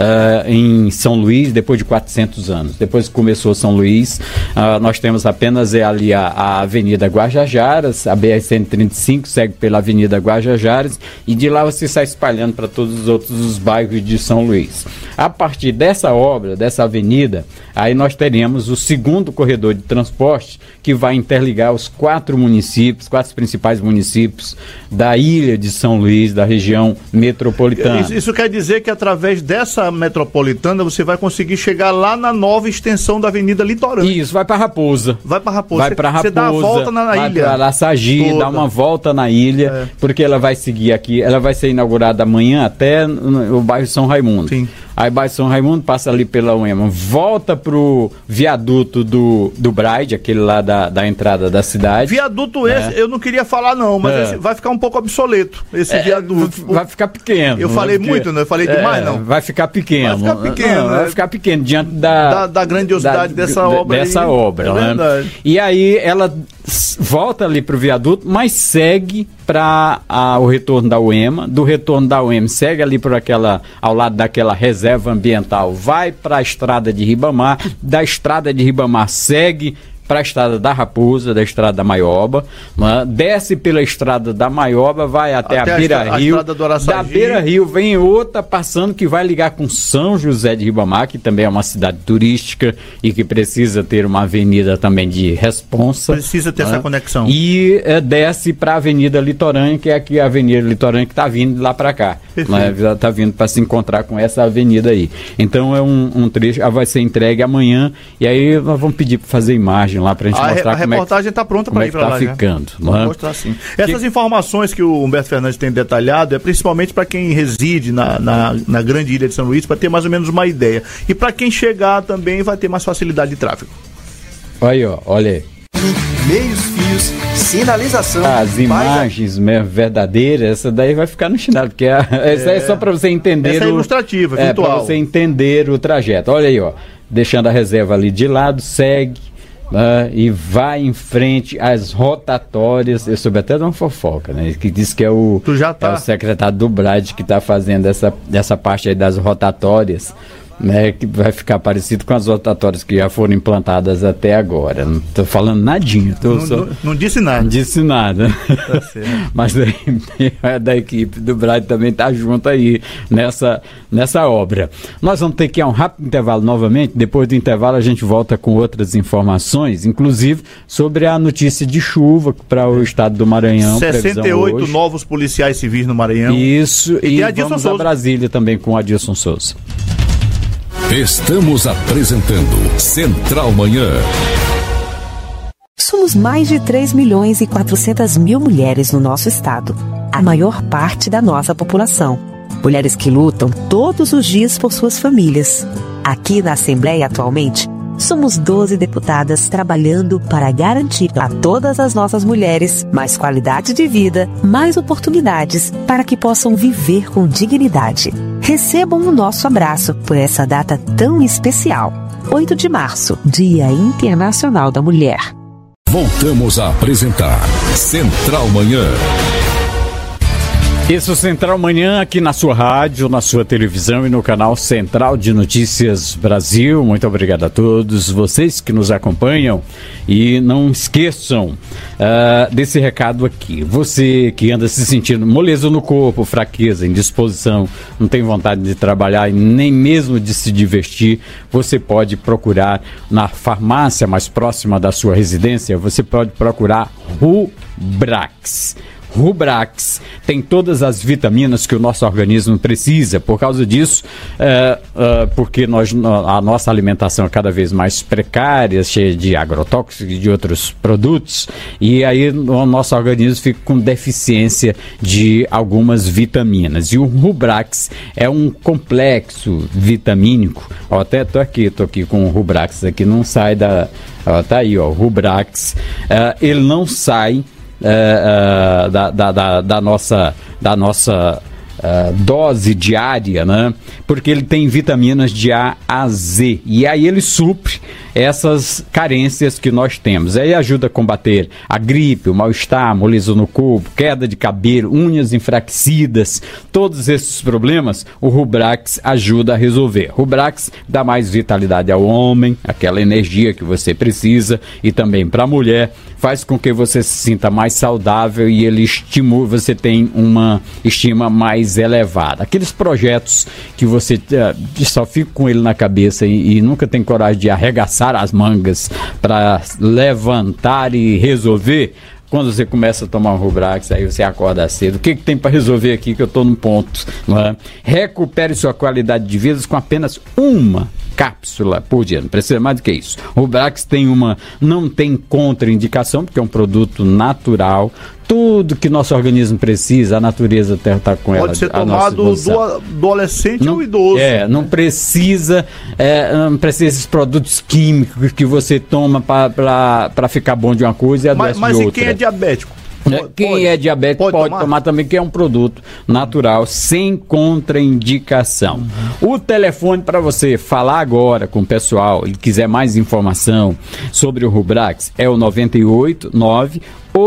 em São Luís, depois de 400 anos. Depois que começou São Luís, nós temos apenas ali a Avenida Guajajaras, a BR-135 segue pela Avenida Guajajaras, e de lá você sai espalhando para todos os outros bairros de São Luís. A partir dessa obra, dessa avenida, aí nós teremos o segundo corredor de transporte, que vai interligar os quatro principais municípios da ilha de São Luís, da região metropolitana. Isso quer dizer que através dessa metropolitana você vai conseguir chegar lá na nova extensão da Avenida Litorânea. Isso, vai para Raposa. Você dá a volta na ilha. Vai para Araçagi, dá uma volta na ilha, porque ela vai seguir aqui, ela vai ser inaugurada amanhã até o bairro São Raimundo. Sim. Aí bairro São Raimundo passa ali pela UEMA, volta pro viaduto do Braide, aquele lá da entrada da cidade. Viaduto esse, eu não queria falar não, mas esse vai ficar um pouco obsoleto, esse viaduto. Vai ficar pequeno. Eu falei muito, não? Eu falei demais, não? Vai ficar pequeno. Vai ficar pequeno diante da grandiosidade dessa obra. Né? Verdade. E aí ela volta ali pro viaduto, mas segue para o retorno da UEMA, do retorno da UEMA segue ali ao lado daquela reserva ambiental, vai para a estrada de Ribamar, da estrada de Ribamar segue para a estrada da Raposa, da estrada da Maioba, né? Desce pela estrada da Maioba, vai até a Beira-Rio, da Beira-Rio vem outra passando que vai ligar com São José de Ribamar, que também é uma cidade turística e que precisa ter uma avenida também de responsa. Precisa ter essa conexão. E desce para a Avenida Litorânea, que é aqui a Avenida Litorânea que está vindo lá para cá. Está vindo para se encontrar com essa avenida aí. Então é um trecho, vai ser entregue amanhã, e aí nós vamos pedir para fazer imagem lá pra gente mostrar a reportagem está pronta para ir para lá. Ficando. Vamos mostrar sim. Essas informações que o Humberto Fernandes tem detalhado é principalmente para quem reside na grande ilha de São Luís, para ter mais ou menos uma ideia. E para quem chegar também vai ter mais facilidade de tráfego. Aí, olha aí. Meios, fios, sinalização. As imagens mesmo verdadeiras, essa daí vai ficar no chinelo, porque essa é só para você entender. Essa é ilustrativa, virtual. Para você entender o trajeto. Olha aí, deixando a reserva ali de lado, segue e vai em frente às rotatórias. Eu soube até de uma fofoca, né? Que diz que é o secretário do Brade que está fazendo essa parte aí das rotatórias. né, que vai ficar parecido com as rotatórias que já foram implantadas até agora. Não estou falando nadinha. Não disse nada. Não disse nada. Tá certo. Mas da equipe do Brade também está junto aí nessa obra. Nós vamos ter que ir a um rápido intervalo novamente. Depois do intervalo a gente volta com outras informações, inclusive sobre a notícia de chuva para o estado do Maranhão. 68 novos policiais civis no Maranhão. Isso, e vamos Souza. a Brasília também com o Adilson Souza. Estamos apresentando Central Manhã. Somos mais de 3.400.000 mulheres no nosso estado, a maior parte da nossa população. Mulheres que lutam todos os dias por suas famílias. Aqui na Assembleia atualmente, somos 12 deputadas trabalhando para garantir a todas as nossas mulheres mais qualidade de vida, mais oportunidades para que possam viver com dignidade. Recebam o nosso abraço por essa data tão especial. 8 de março, Dia Internacional da Mulher. Voltamos a apresentar Central Manhã. Esse é o Central Manhã aqui na sua rádio, na sua televisão e no canal Central de Notícias Brasil. Muito obrigado a todos vocês que nos acompanham e não esqueçam desse recado aqui. Você que anda se sentindo moleza no corpo, fraqueza, indisposição, não tem vontade de trabalhar e nem mesmo de se divertir, você pode procurar na farmácia mais próxima da sua residência, você pode procurar Rubrax. Rubrax tem todas as vitaminas que o nosso organismo precisa. Por causa disso, porque a nossa alimentação é cada vez mais precária, cheia de agrotóxicos e de outros produtos, e aí o nosso organismo fica com deficiência de algumas vitaminas. E o Rubrax é um complexo vitamínico. Até tô aqui com o Rubrax aqui, não sai da... tá aí, o Rubrax. Ele não sai da nossa dose diária, né? Porque ele tem vitaminas de A a Z e aí ele supre essas carências que nós temos. Aí ajuda a combater a gripe, o mal-estar, moleza no corpo, queda de cabelo, unhas enfraquecidas, todos esses problemas o Rubrax ajuda a resolver. Rubrax dá mais vitalidade ao homem, aquela energia que você precisa, e também para a mulher, faz com que você se sinta mais saudável e ele estimula, você tem uma estima mais elevada. Aqueles projetos que você só fica com ele na cabeça e nunca tem coragem de arregaçar as mangas para levantar e resolver, quando você começa a tomar um Rubrax, aí você acorda cedo. O que tem para resolver aqui que eu estou num ponto? Não é? Recupere sua qualidade de vida com apenas uma cápsula por dia, não precisa mais do que isso. O Rubrax não tem contraindicação, porque é um produto natural. Tudo que nosso organismo precisa, a natureza está com ela. Pode ser tomado do adolescente ou idoso. Não precisa esses produtos químicos que você toma para ficar bom de uma coisa e adoece de outra. Mas e quem é diabético? Quem é diabético pode tomar também, que é um produto natural, sem contraindicação. O telefone para você falar agora com o pessoal e quiser mais informação sobre o Rubrax é o 989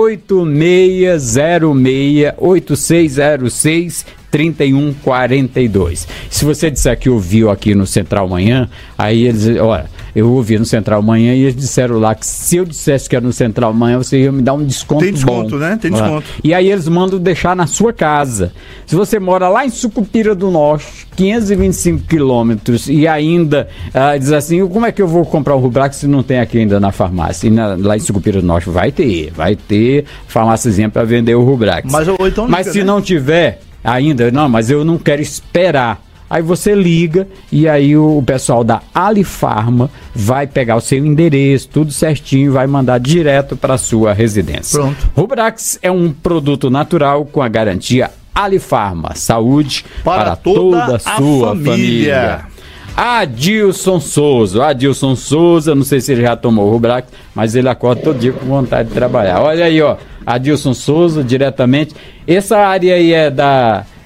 8606-8606 3142. Se você disser que ouviu aqui no Central Manhã, aí eles, olha, eu ouvi no Central Manhã e eles disseram lá que se eu dissesse que era no Central Manhã, você ia me dar um desconto. Tem desconto, bom, né? Tem desconto. E aí eles mandam deixar na sua casa. Se você mora lá em Sucupira do Norte, 525 quilômetros, e ainda diz assim, como é que eu vou comprar o Rubrax se não tem aqui ainda na farmácia? E lá em Sucupira do Norte vai ter farmáciazinha para vender o Rubrax. Mas se não tiver ainda, não, mas eu não quero esperar. Aí você liga e aí o pessoal da Alifarma vai pegar o seu endereço, tudo certinho, vai mandar direto para a sua residência. Pronto. Rubrax é um produto natural com a garantia Alifarma. Saúde para toda a sua família. Adilson Souza, não sei se ele já tomou o Rubrax, mas ele acorda todo dia com vontade de trabalhar. Olha aí, ó, Adilson Souza, diretamente. Essa área aí é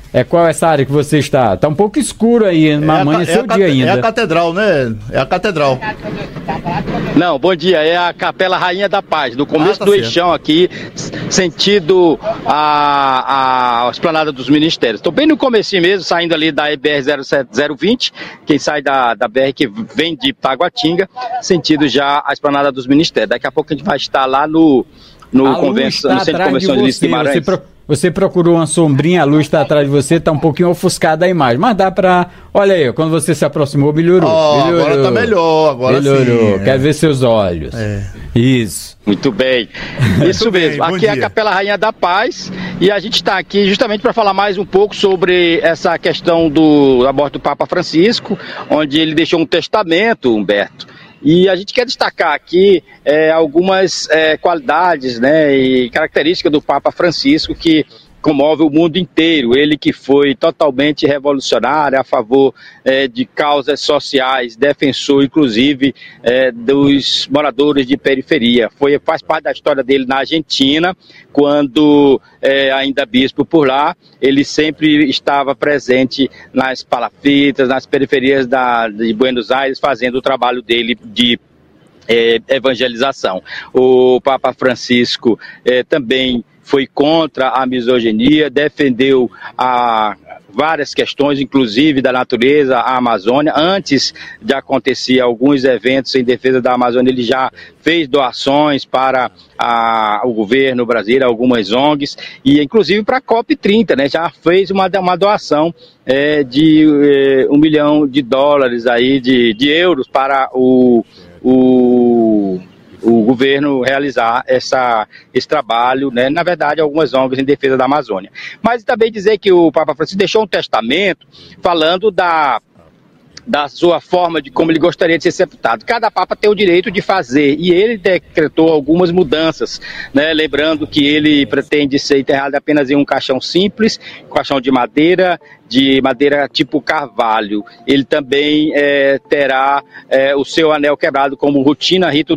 Qual essa área que você está? Tá um pouco escuro aí, amanhã é seu dia ainda. É a catedral, né? É a catedral. Não, bom dia, é a Capela Rainha da Paz, no começo do eixão aqui, sentido a Esplanada dos Ministérios. Estou bem no comecinho mesmo, saindo ali da BR-020, quem sai da BR que vem de Taguatinga, sentido já a Esplanada dos Ministérios. Daqui a pouco a gente vai estar lá no Centro de Convenções de Guimarães. Você procurou uma sombrinha, a luz está atrás de você, está um pouquinho ofuscada a imagem, mas dá para... Olha aí, quando você se aproximou, melhorou. Agora está melhor, melhorou. Sim. Quer ver seus olhos. Isso. Muito bem. Isso mesmo. Aqui é a Capela Rainha da Paz e a gente está aqui justamente para falar mais um pouco sobre essa questão da morte do Papa Francisco, onde ele deixou um testamento, Humberto. E a gente quer destacar aqui algumas qualidades, né, e características do Papa Francisco que comove o mundo inteiro. Ele que foi totalmente revolucionário, a favor de causas sociais, defensor inclusive dos moradores de periferia. Faz parte da história dele na Argentina, quando ainda bispo por lá, ele sempre estava presente nas palafitas, nas periferias de Buenos Aires, fazendo o trabalho dele de evangelização. O Papa Francisco também foi contra a misoginia, defendeu várias questões, inclusive da natureza, a Amazônia. Antes de acontecer alguns eventos em defesa da Amazônia, ele já fez doações para o governo brasileiro, algumas ONGs, e inclusive para a COP30, né? Já fez uma doação de $1 milhão aí, de euros para o governo realizar esse trabalho, né? Na verdade, algumas ONGs em defesa da Amazônia. Mas também dizer que o Papa Francisco deixou um testamento falando da sua forma de como ele gostaria de ser sepultado. Cada Papa tem o direito de fazer, e ele decretou algumas mudanças, né? Lembrando que ele pretende ser enterrado apenas em um caixão simples, caixão de madeira tipo carvalho. Ele também terá o seu anel quebrado como rotina, rito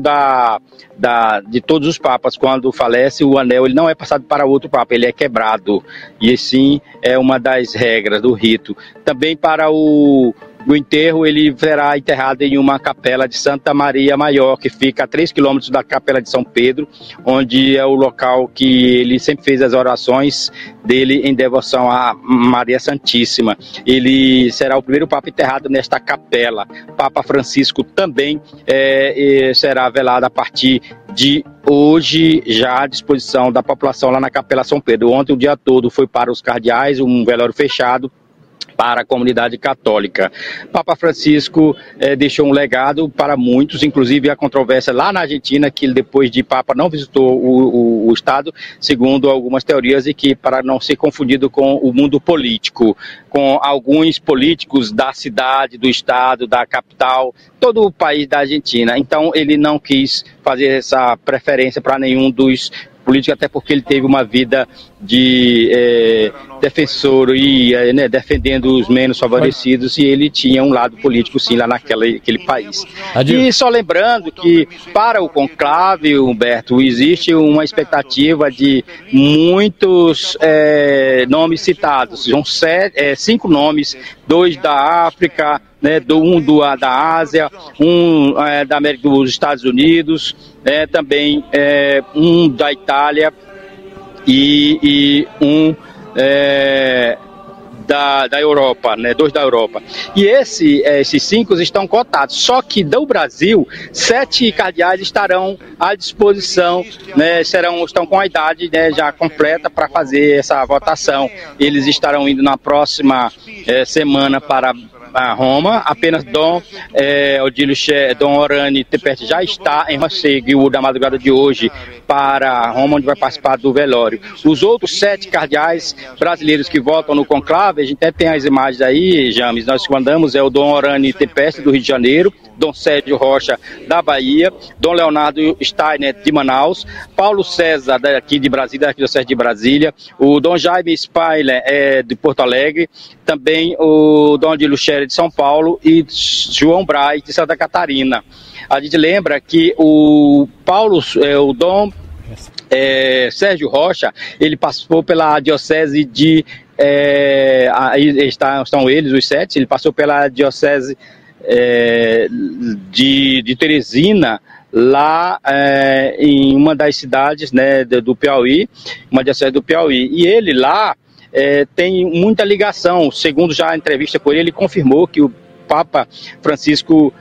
de todos os papas. Quando falece, o anel ele não é passado para outro papa, ele é quebrado, e assim é uma das regras do rito. Também para o enterro, ele será enterrado em uma capela de Santa Maria Maior, que fica a 3 quilômetros da Capela de São Pedro, onde é o local que ele sempre fez as orações dele em devoção a Maria Santíssima. Ele será o primeiro Papa enterrado nesta capela. Papa Francisco também será velado a partir de hoje, já à disposição da população lá na Capela São Pedro. Ontem o dia todo foi para os cardeais, um velório fechado para a comunidade católica. Papa Francisco deixou um legado para muitos, inclusive a controvérsia lá na Argentina, que ele, depois de Papa, não visitou o Estado, segundo algumas teorias, e que para não ser confundido com o mundo político, com alguns políticos da cidade, do Estado, da capital, todo o país da Argentina. Então ele não quis fazer essa preferência para nenhum dos políticos, até porque ele teve uma vida de defensor e defendendo os menos favorecidos, e ele tinha um lado político sim lá naquele país. E só lembrando que para o conclave, Humberto, existe uma expectativa de muitos nomes citados. São 5 nomes, 2 da África, né, da Ásia, um da América dos Estados Unidos, também um da Itália e um da Europa, né, 2 da Europa. E esses 5 estão cotados, só que do Brasil, 7 cardeais estarão à disposição, né, estão com a idade, né, já completa para fazer essa votação. Eles estarão indo na próxima semana para Roma. Apenas Dom Orani Tepete já está em Rossegui, da madrugada de hoje, para Roma, onde vai participar do velório. Os outros 7 cardeais brasileiros que votam no conclave, a gente até tem as imagens aí, James, nós mandamos, é o Dom Orani Tepete, do Rio de Janeiro, Dom Sérgio Rocha, da Bahia, Dom Leonardo Steiner, de Manaus, Paulo César, daqui de Brasília, da Arquidiocese de Brasília, o Dom Jaime Spailer, de Porto Alegre, também o Dom de Luxéria, de São Paulo, e João Braz, de Santa Catarina. A gente lembra que o Dom Sérgio Rocha, ele passou pela diocese de... aí estão eles, os 7, ele passou pela diocese de Teresina, lá em uma das cidades, né, do Piauí, uma diocese do Piauí. E ele lá tem muita ligação, segundo já a entrevista com ele confirmou que o Papa Francisco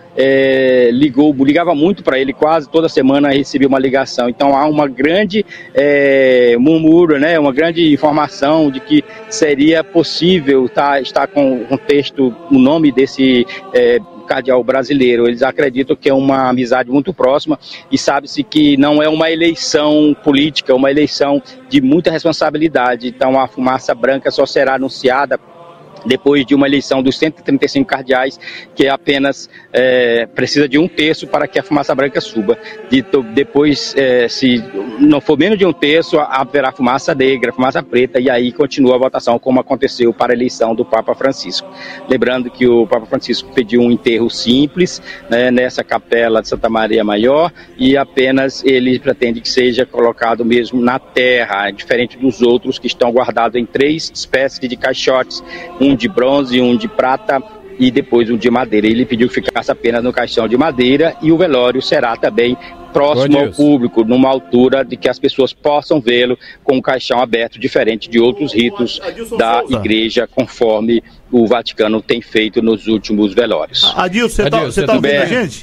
ligava muito para ele, quase toda semana recebia uma ligação. Então há uma grande murmúrio, né, uma grande informação de que seria possível estar com o texto, o nome desse cardeal brasileiro. Eles acreditam que é uma amizade muito próxima e sabe-se que não é uma eleição política, é uma eleição de muita responsabilidade. Então a fumaça branca só será anunciada depois de uma eleição dos 135 cardeais, que apenas precisa de 1/3 para que a fumaça branca suba. Depois, se não for menos de 1/3, haverá fumaça negra, fumaça preta, e aí continua a votação, como aconteceu para a eleição do Papa Francisco. Lembrando que o Papa Francisco pediu um enterro simples, né, nessa capela de Santa Maria Maior, e apenas ele pretende que seja colocado mesmo na terra, diferente dos outros que estão guardados em 3 espécies de caixotes, um de bronze, um de prata e depois um de madeira. Ele pediu que ficasse apenas no caixão de madeira, e o velório será também próximo ao público, numa altura de que as pessoas possam vê-lo com o caixão aberto, diferente de outros ritos da igreja, conforme o Vaticano tem feito nos últimos velórios. Adilson, você está ouvindo a gente?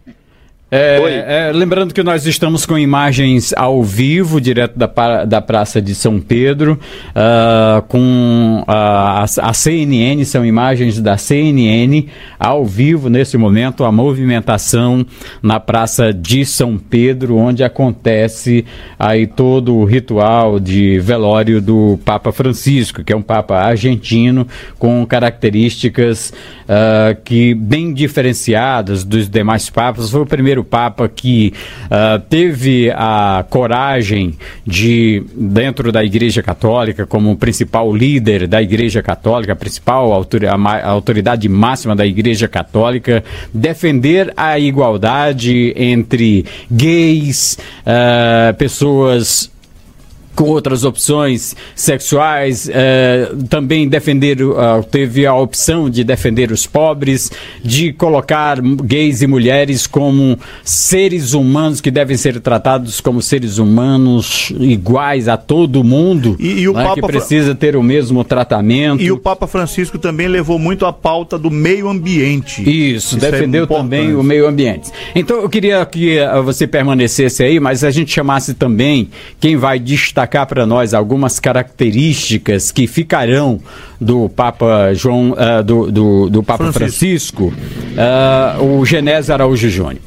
Lembrando que nós estamos com imagens ao vivo, direto da Praça de São Pedro, com a CNN, são imagens da CNN ao vivo nesse momento, a movimentação na Praça de São Pedro, onde acontece aí todo o ritual de velório do Papa Francisco, que é um Papa argentino com características que bem diferenciadas dos demais papas. Foi o primeiro Papa que teve a coragem de, dentro da Igreja Católica, como principal líder da Igreja Católica, a principal autoridade máxima da Igreja Católica, defender a igualdade entre gays, pessoas com outras opções sexuais, também teve a opção de defender os pobres, de colocar gays e mulheres como seres humanos que devem ser tratados como seres humanos iguais a todo mundo, e o Papa que precisa ter o mesmo tratamento. E o Papa Francisco também levou muito a pauta do meio ambiente. Isso defendeu também o meio ambiente. Então eu queria que você permanecesse aí, mas a gente chamasse também quem vai destacar para nós algumas características que ficarão do Papa do Papa Francisco, o Genésio Araújo Júnior.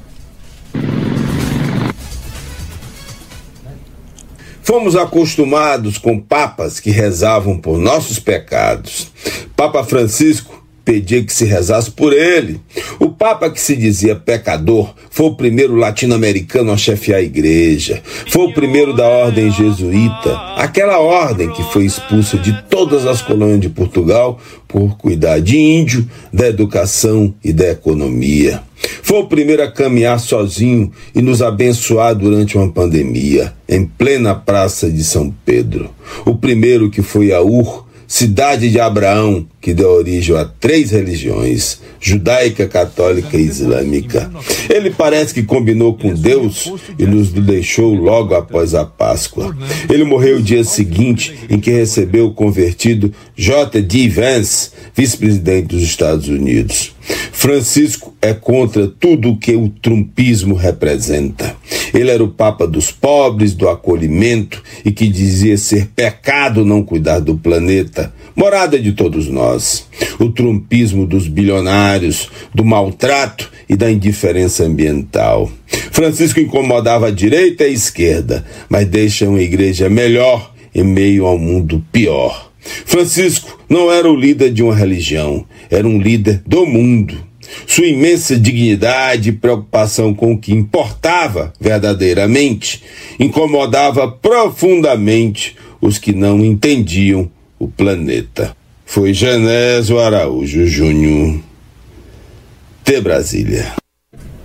Fomos acostumados com papas que rezavam por nossos pecados. Papa Francisco pedia que se rezasse por ele. O Papa, que se dizia pecador, foi o primeiro latino-americano a chefiar a igreja. Foi o primeiro da ordem jesuíta, aquela ordem que foi expulsa de todas as colônias de Portugal por cuidar de índio, da educação e da economia. Foi o primeiro a caminhar sozinho e nos abençoar durante uma pandemia, em plena Praça de São Pedro. O primeiro que foi a Ur, cidade de Abraão, que deu origem a 3 religiões, judaica, católica e islâmica. Ele parece que combinou com Deus e nos deixou logo após a Páscoa. Ele morreu o dia seguinte em que recebeu o convertido J.D. Vance, vice-presidente dos Estados Unidos. Francisco é contra tudo o que o trumpismo representa. Ele era o Papa dos pobres, do acolhimento, e que dizia ser pecado não cuidar do planeta, morada de todos nós. O trumpismo dos bilionários, do maltrato e da indiferença ambiental. Francisco incomodava a direita e a esquerda, mas deixa uma igreja melhor em meio ao mundo pior. Francisco não era o líder de uma religião, era um líder do mundo. Sua imensa dignidade e preocupação com o que importava verdadeiramente incomodava profundamente os que não entendiam o planeta. Foi Genésio Araújo Júnior, de Brasília.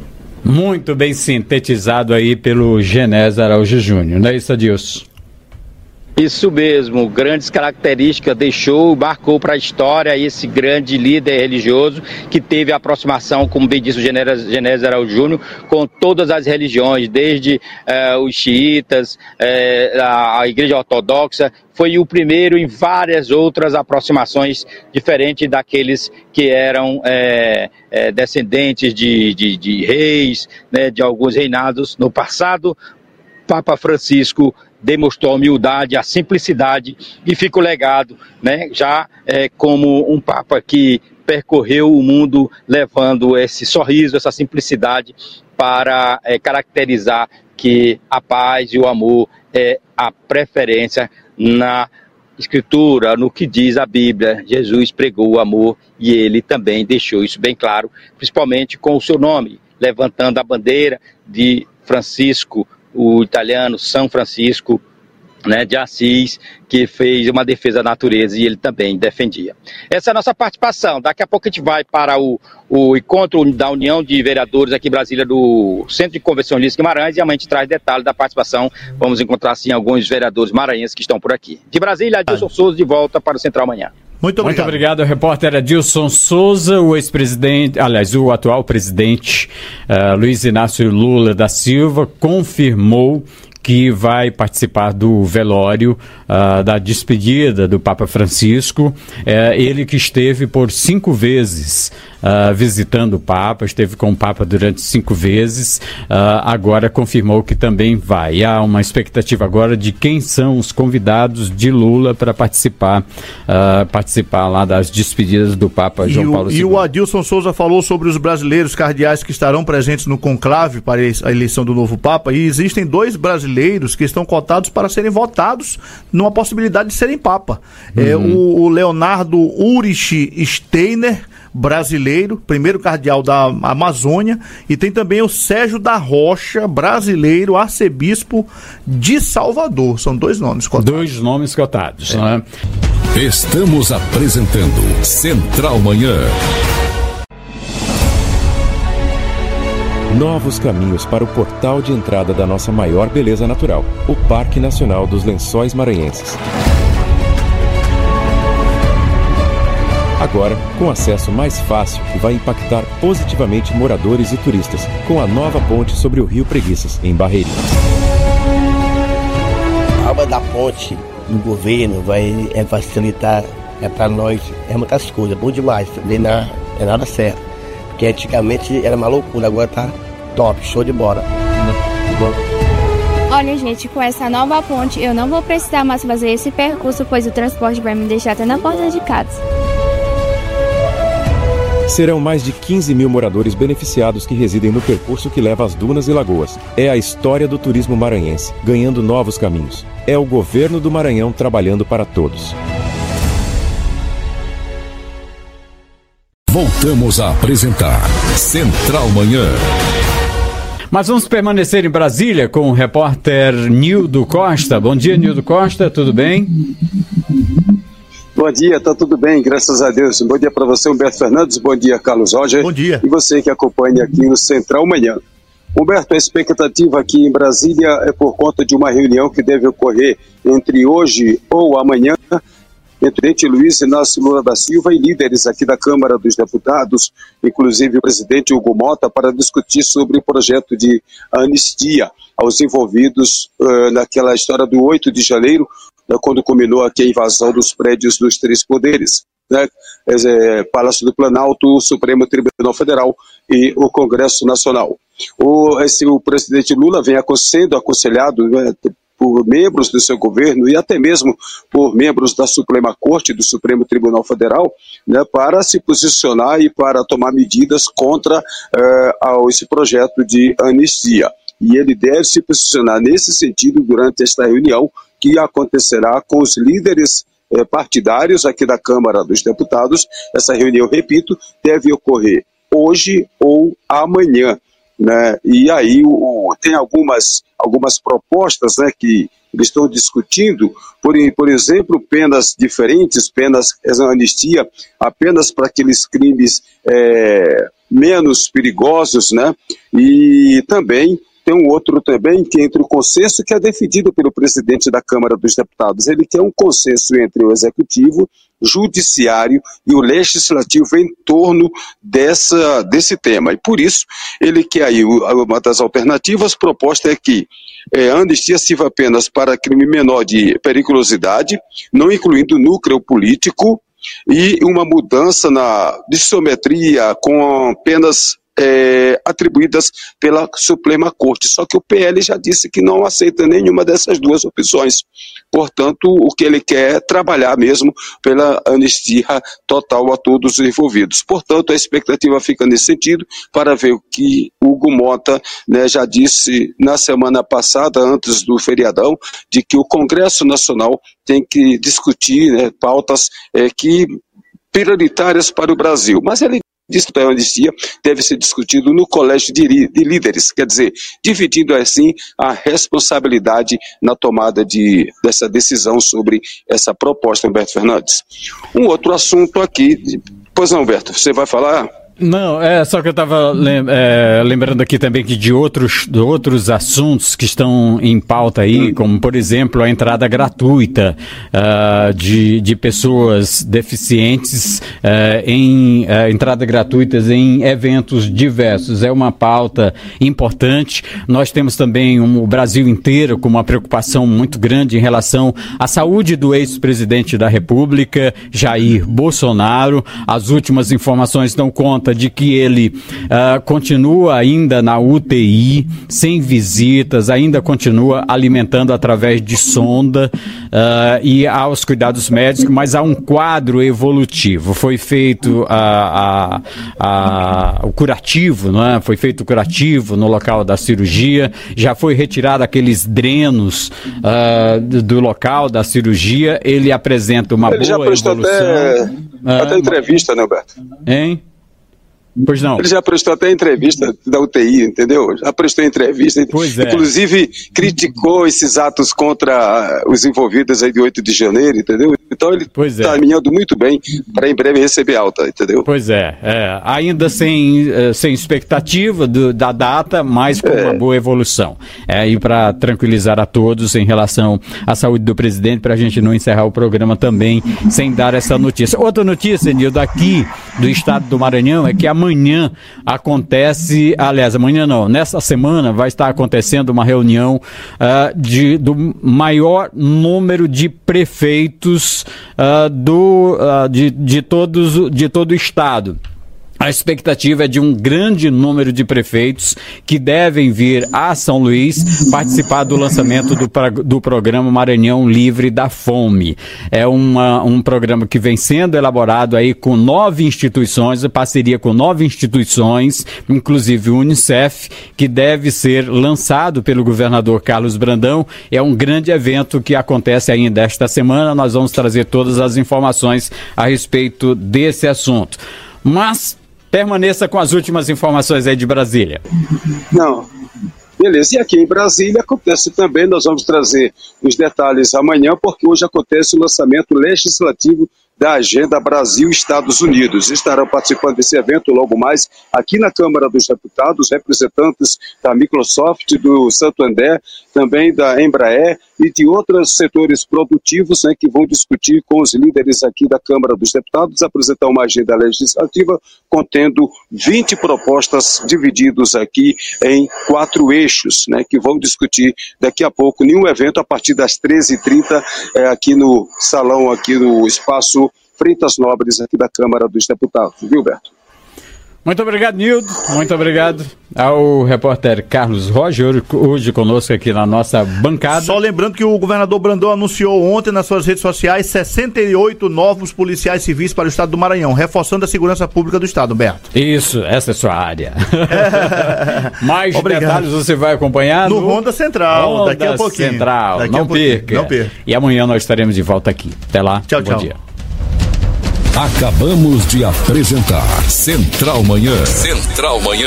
Muito bem sintetizado aí pelo Genésio Araújo Júnior, não é isso, Adilson? Isso mesmo, grandes características deixou, marcou para a história esse grande líder religioso que teve a aproximação, como bem disse o Genésio Araújo Júnior, com todas as religiões, desde os xiitas, a Igreja Ortodoxa. Foi o primeiro em várias outras aproximações diferentes daqueles que eram descendentes de reis, né, de alguns reinados no passado. Papa Francisco demonstrou a humildade, a simplicidade, e fica o legado, né, já como um Papa que percorreu o mundo levando esse sorriso, essa simplicidade para caracterizar que a paz e o amor é a preferência na Escritura, no que diz a Bíblia. Jesus pregou o amor e ele também deixou isso bem claro, principalmente com o seu nome, levantando a bandeira de Francisco, o italiano São Francisco, né, de Assis, que fez uma defesa da natureza e ele também defendia. Essa é a nossa participação. Daqui a pouco a gente vai para o encontro da União de Vereadores aqui em Brasília, do Centro de Convenção Ulisses Guimarães, e amanhã a gente traz detalhes da participação. Vamos encontrar, sim, alguns vereadores maranhenses que estão por aqui. De Brasília, Adilson Souza, de volta para o Central Amanhã. Muito obrigado, repórter Adilson Souza. O ex-presidente, aliás, o atual presidente Luiz Inácio Lula da Silva confirmou que vai participar do velório da despedida do Papa Francisco. Ele que esteve por 5 vezes visitando o Papa, esteve com o Papa durante 5 vezes, agora confirmou que também vai. Há uma expectativa agora de quem são os convidados de Lula para participar lá das despedidas do Papa João Paulo II. E o Adilson Souza falou sobre os brasileiros cardeais que estarão presentes no conclave para a eleição do novo Papa, e existem 2 brasileiros que estão cotados para serem votados numa possibilidade de serem Papa. O Leonardo Urich Steiner, brasileiro, primeiro cardeal da Amazônia, e tem também o Sérgio da Rocha, brasileiro, arcebispo de Salvador. São 2 nomes cotados. 2 nomes cotados, né? Estamos apresentando Central Manhã. Novos caminhos para o portal de entrada da nossa maior beleza natural, o Parque Nacional dos Lençóis Maranhenses. Agora, com acesso mais fácil que vai impactar positivamente moradores e turistas, com a nova ponte sobre o Rio Preguiças, em Barreirinhas. A obra da ponte do governo vai facilitar para nós muitas coisas, bom demais, também é nada certo. Porque antigamente era uma loucura, agora tá top, show de bola. Olha, gente, com essa nova ponte eu não vou precisar mais fazer esse percurso, pois o transporte vai me deixar até na porta de casa. Serão mais de 15 mil moradores beneficiados que residem no percurso que leva às dunas e lagoas. É a história do turismo maranhense, ganhando novos caminhos. É o governo do Maranhão trabalhando para todos. Voltamos a apresentar Central Manhã. Mas vamos permanecer em Brasília com o repórter Nildo Costa. Bom dia, Nildo Costa, tudo bem? Bom dia, tá tudo bem, graças a Deus. Bom dia para você, Humberto Fernandes. Bom dia, Carlos Roger. Bom dia. E você que acompanha aqui no Central Manhã. Humberto, a expectativa aqui em Brasília é por conta de uma reunião que deve ocorrer entre hoje ou amanhã entre o presidente Luiz Inácio Lula da Silva e líderes aqui da Câmara dos Deputados, inclusive o presidente Hugo Mota, para discutir sobre o projeto de anistia aos envolvidos naquela história do 8 de janeiro, quando culminou aqui a invasão dos prédios dos 3 poderes, né? Palácio do Planalto, o Supremo Tribunal Federal e o Congresso Nacional. O presidente Lula vem sendo aconselhado, né, por membros do seu governo e até mesmo por membros da Suprema Corte, do Supremo Tribunal Federal, né, para se posicionar e para tomar medidas contra esse projeto de anistia. E ele deve se posicionar nesse sentido durante esta reunião que acontecerá com os líderes partidários aqui da Câmara dos Deputados. Essa reunião, repito, deve ocorrer hoje ou amanhã, né? E aí tem algumas propostas, né, que eles estão discutindo, por exemplo, penas diferentes, anistia apenas para aqueles crimes menos perigosos, né? E também tem um outro também que entra o consenso que é defendido pelo presidente da Câmara dos Deputados. Ele quer um consenso entre o Executivo, Judiciário e o Legislativo em torno desse tema. E por isso, ele quer aí, uma das alternativas propostas é que a anistia sirva apenas para crime menor de periculosidade, não incluindo núcleo político, e uma mudança na dissometria com penas atribuídas pela Suprema Corte. Só que o PL já disse que não aceita nenhuma dessas duas opções. Portanto, o que ele quer é trabalhar mesmo pela anistia total a todos os envolvidos. Portanto, a expectativa fica nesse sentido para ver o que Hugo Mota, né, já disse na semana passada, antes do feriadão, de que o Congresso Nacional tem que discutir, né, pautas prioritárias para o Brasil. Mas ele disse que a anistia deve ser discutido no colégio de líderes, quer dizer, dividindo assim a responsabilidade na tomada dessa decisão sobre essa proposta, Humberto Fernandes. Um outro assunto aqui, pois não, Humberto, você vai falar? Não, só que eu estava lembrando aqui também que de outros assuntos que estão em pauta aí, como por exemplo a entrada gratuita de pessoas deficientes entrada gratuitas em eventos diversos. É uma pauta importante. Nós temos também o Brasil inteiro com uma preocupação muito grande em relação à saúde do ex-presidente da República, Jair Bolsonaro. As últimas informações dão conta de que ele continua ainda na UTI, sem visitas, ainda continua alimentando através de sonda e aos cuidados médicos, mas há um quadro evolutivo. Foi feito o curativo, não é? Foi feito o curativo no local da cirurgia, já foi retirado aqueles drenos do local da cirurgia, ele apresenta uma boa evolução. Ele já prestou até entrevista, né, Alberto? Hein? Pois não. Ele já prestou até entrevista da UTI, entendeu? Já prestou entrevista. Pois é. Inclusive, criticou esses atos contra os envolvidos aí de 8 de janeiro, entendeu? Então ele está caminhando muito bem para em breve receber alta, entendeu? Pois ainda sem expectativa da data, mas com uma boa evolução. E para tranquilizar a todos em relação à saúde do presidente, para a gente não encerrar o programa também sem dar essa notícia. Outra notícia, Nildo, aqui do estado do Maranhão, é que amanhã acontece, amanhã não, nessa semana vai estar acontecendo uma reunião do maior número de prefeitos de todo o estado. A expectativa é de um grande número de prefeitos que devem vir a São Luís participar do lançamento do programa Maranhão Livre da Fome. É um programa que vem sendo elaborado aí com 9 instituições, parceria com 9 instituições, inclusive o UNICEF, que deve ser lançado pelo governador Carlos Brandão. É um grande evento que acontece ainda esta semana. Nós vamos trazer todas as informações a respeito desse assunto. Mas permaneça com as últimas informações aí de Brasília. Não, beleza. E aqui em Brasília acontece também, nós vamos trazer os detalhes amanhã, porque hoje acontece o lançamento legislativo da Agenda Brasil-Estados Unidos. Estarão participando desse evento logo mais aqui na Câmara dos Deputados, representantes da Microsoft, do Santander, também da Embraer e de outros setores produtivos, né, que vão discutir com os líderes aqui da Câmara dos Deputados, apresentar uma agenda legislativa contendo 20 propostas divididas aqui em 4 eixos, né, que vão discutir daqui a pouco em um evento a partir das 13h30 aqui no salão, aqui no espaço Freitas Nobres aqui da Câmara dos Deputados. Viu, Beto? Muito obrigado, Nildo. Muito obrigado ao repórter Carlos Roger, hoje conosco aqui na nossa bancada. Só lembrando que o governador Brandão anunciou ontem nas suas redes sociais 68 novos policiais civis para o estado do Maranhão, reforçando a segurança pública do estado, Beto. Isso, essa é sua área. Mais detalhes você vai acompanhar no Ronda Central, daqui a pouquinho. Central. Não perca. E amanhã nós estaremos de volta aqui. Até lá. Tchau, bom dia. Acabamos de apresentar Central Manhã. Central Manhã.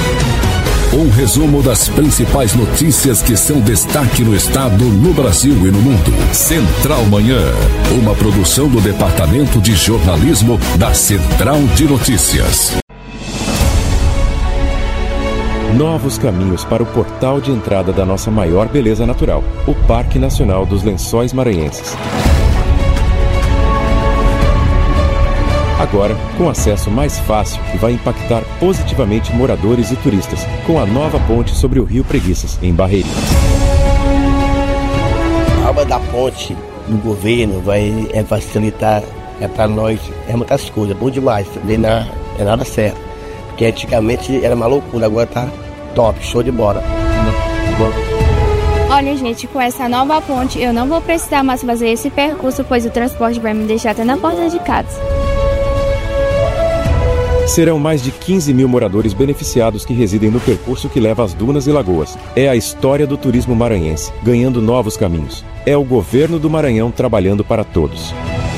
Um resumo das principais notícias que são destaque no estado, no Brasil e no mundo. Central Manhã. Uma produção do Departamento de Jornalismo da Central de Notícias. Novos caminhos para o portal de entrada da nossa maior beleza natural, o Parque Nacional dos Lençóis Maranhenses. Agora, com acesso mais fácil que vai impactar positivamente moradores e turistas, com a nova ponte sobre o Rio Preguiças, em Barreirinhas. A obra da ponte do governo vai facilitar para nós muitas coisas, bom demais, também não é nada certo. Porque antigamente era uma loucura, agora tá top, show de bola. Olha, gente, com essa nova ponte eu não vou precisar mais fazer esse percurso, pois o transporte vai me deixar até na porta de casa. Serão mais de 15 mil moradores beneficiados que residem no percurso que leva às dunas e lagoas. É a história do turismo maranhense, ganhando novos caminhos. É o governo do Maranhão trabalhando para todos.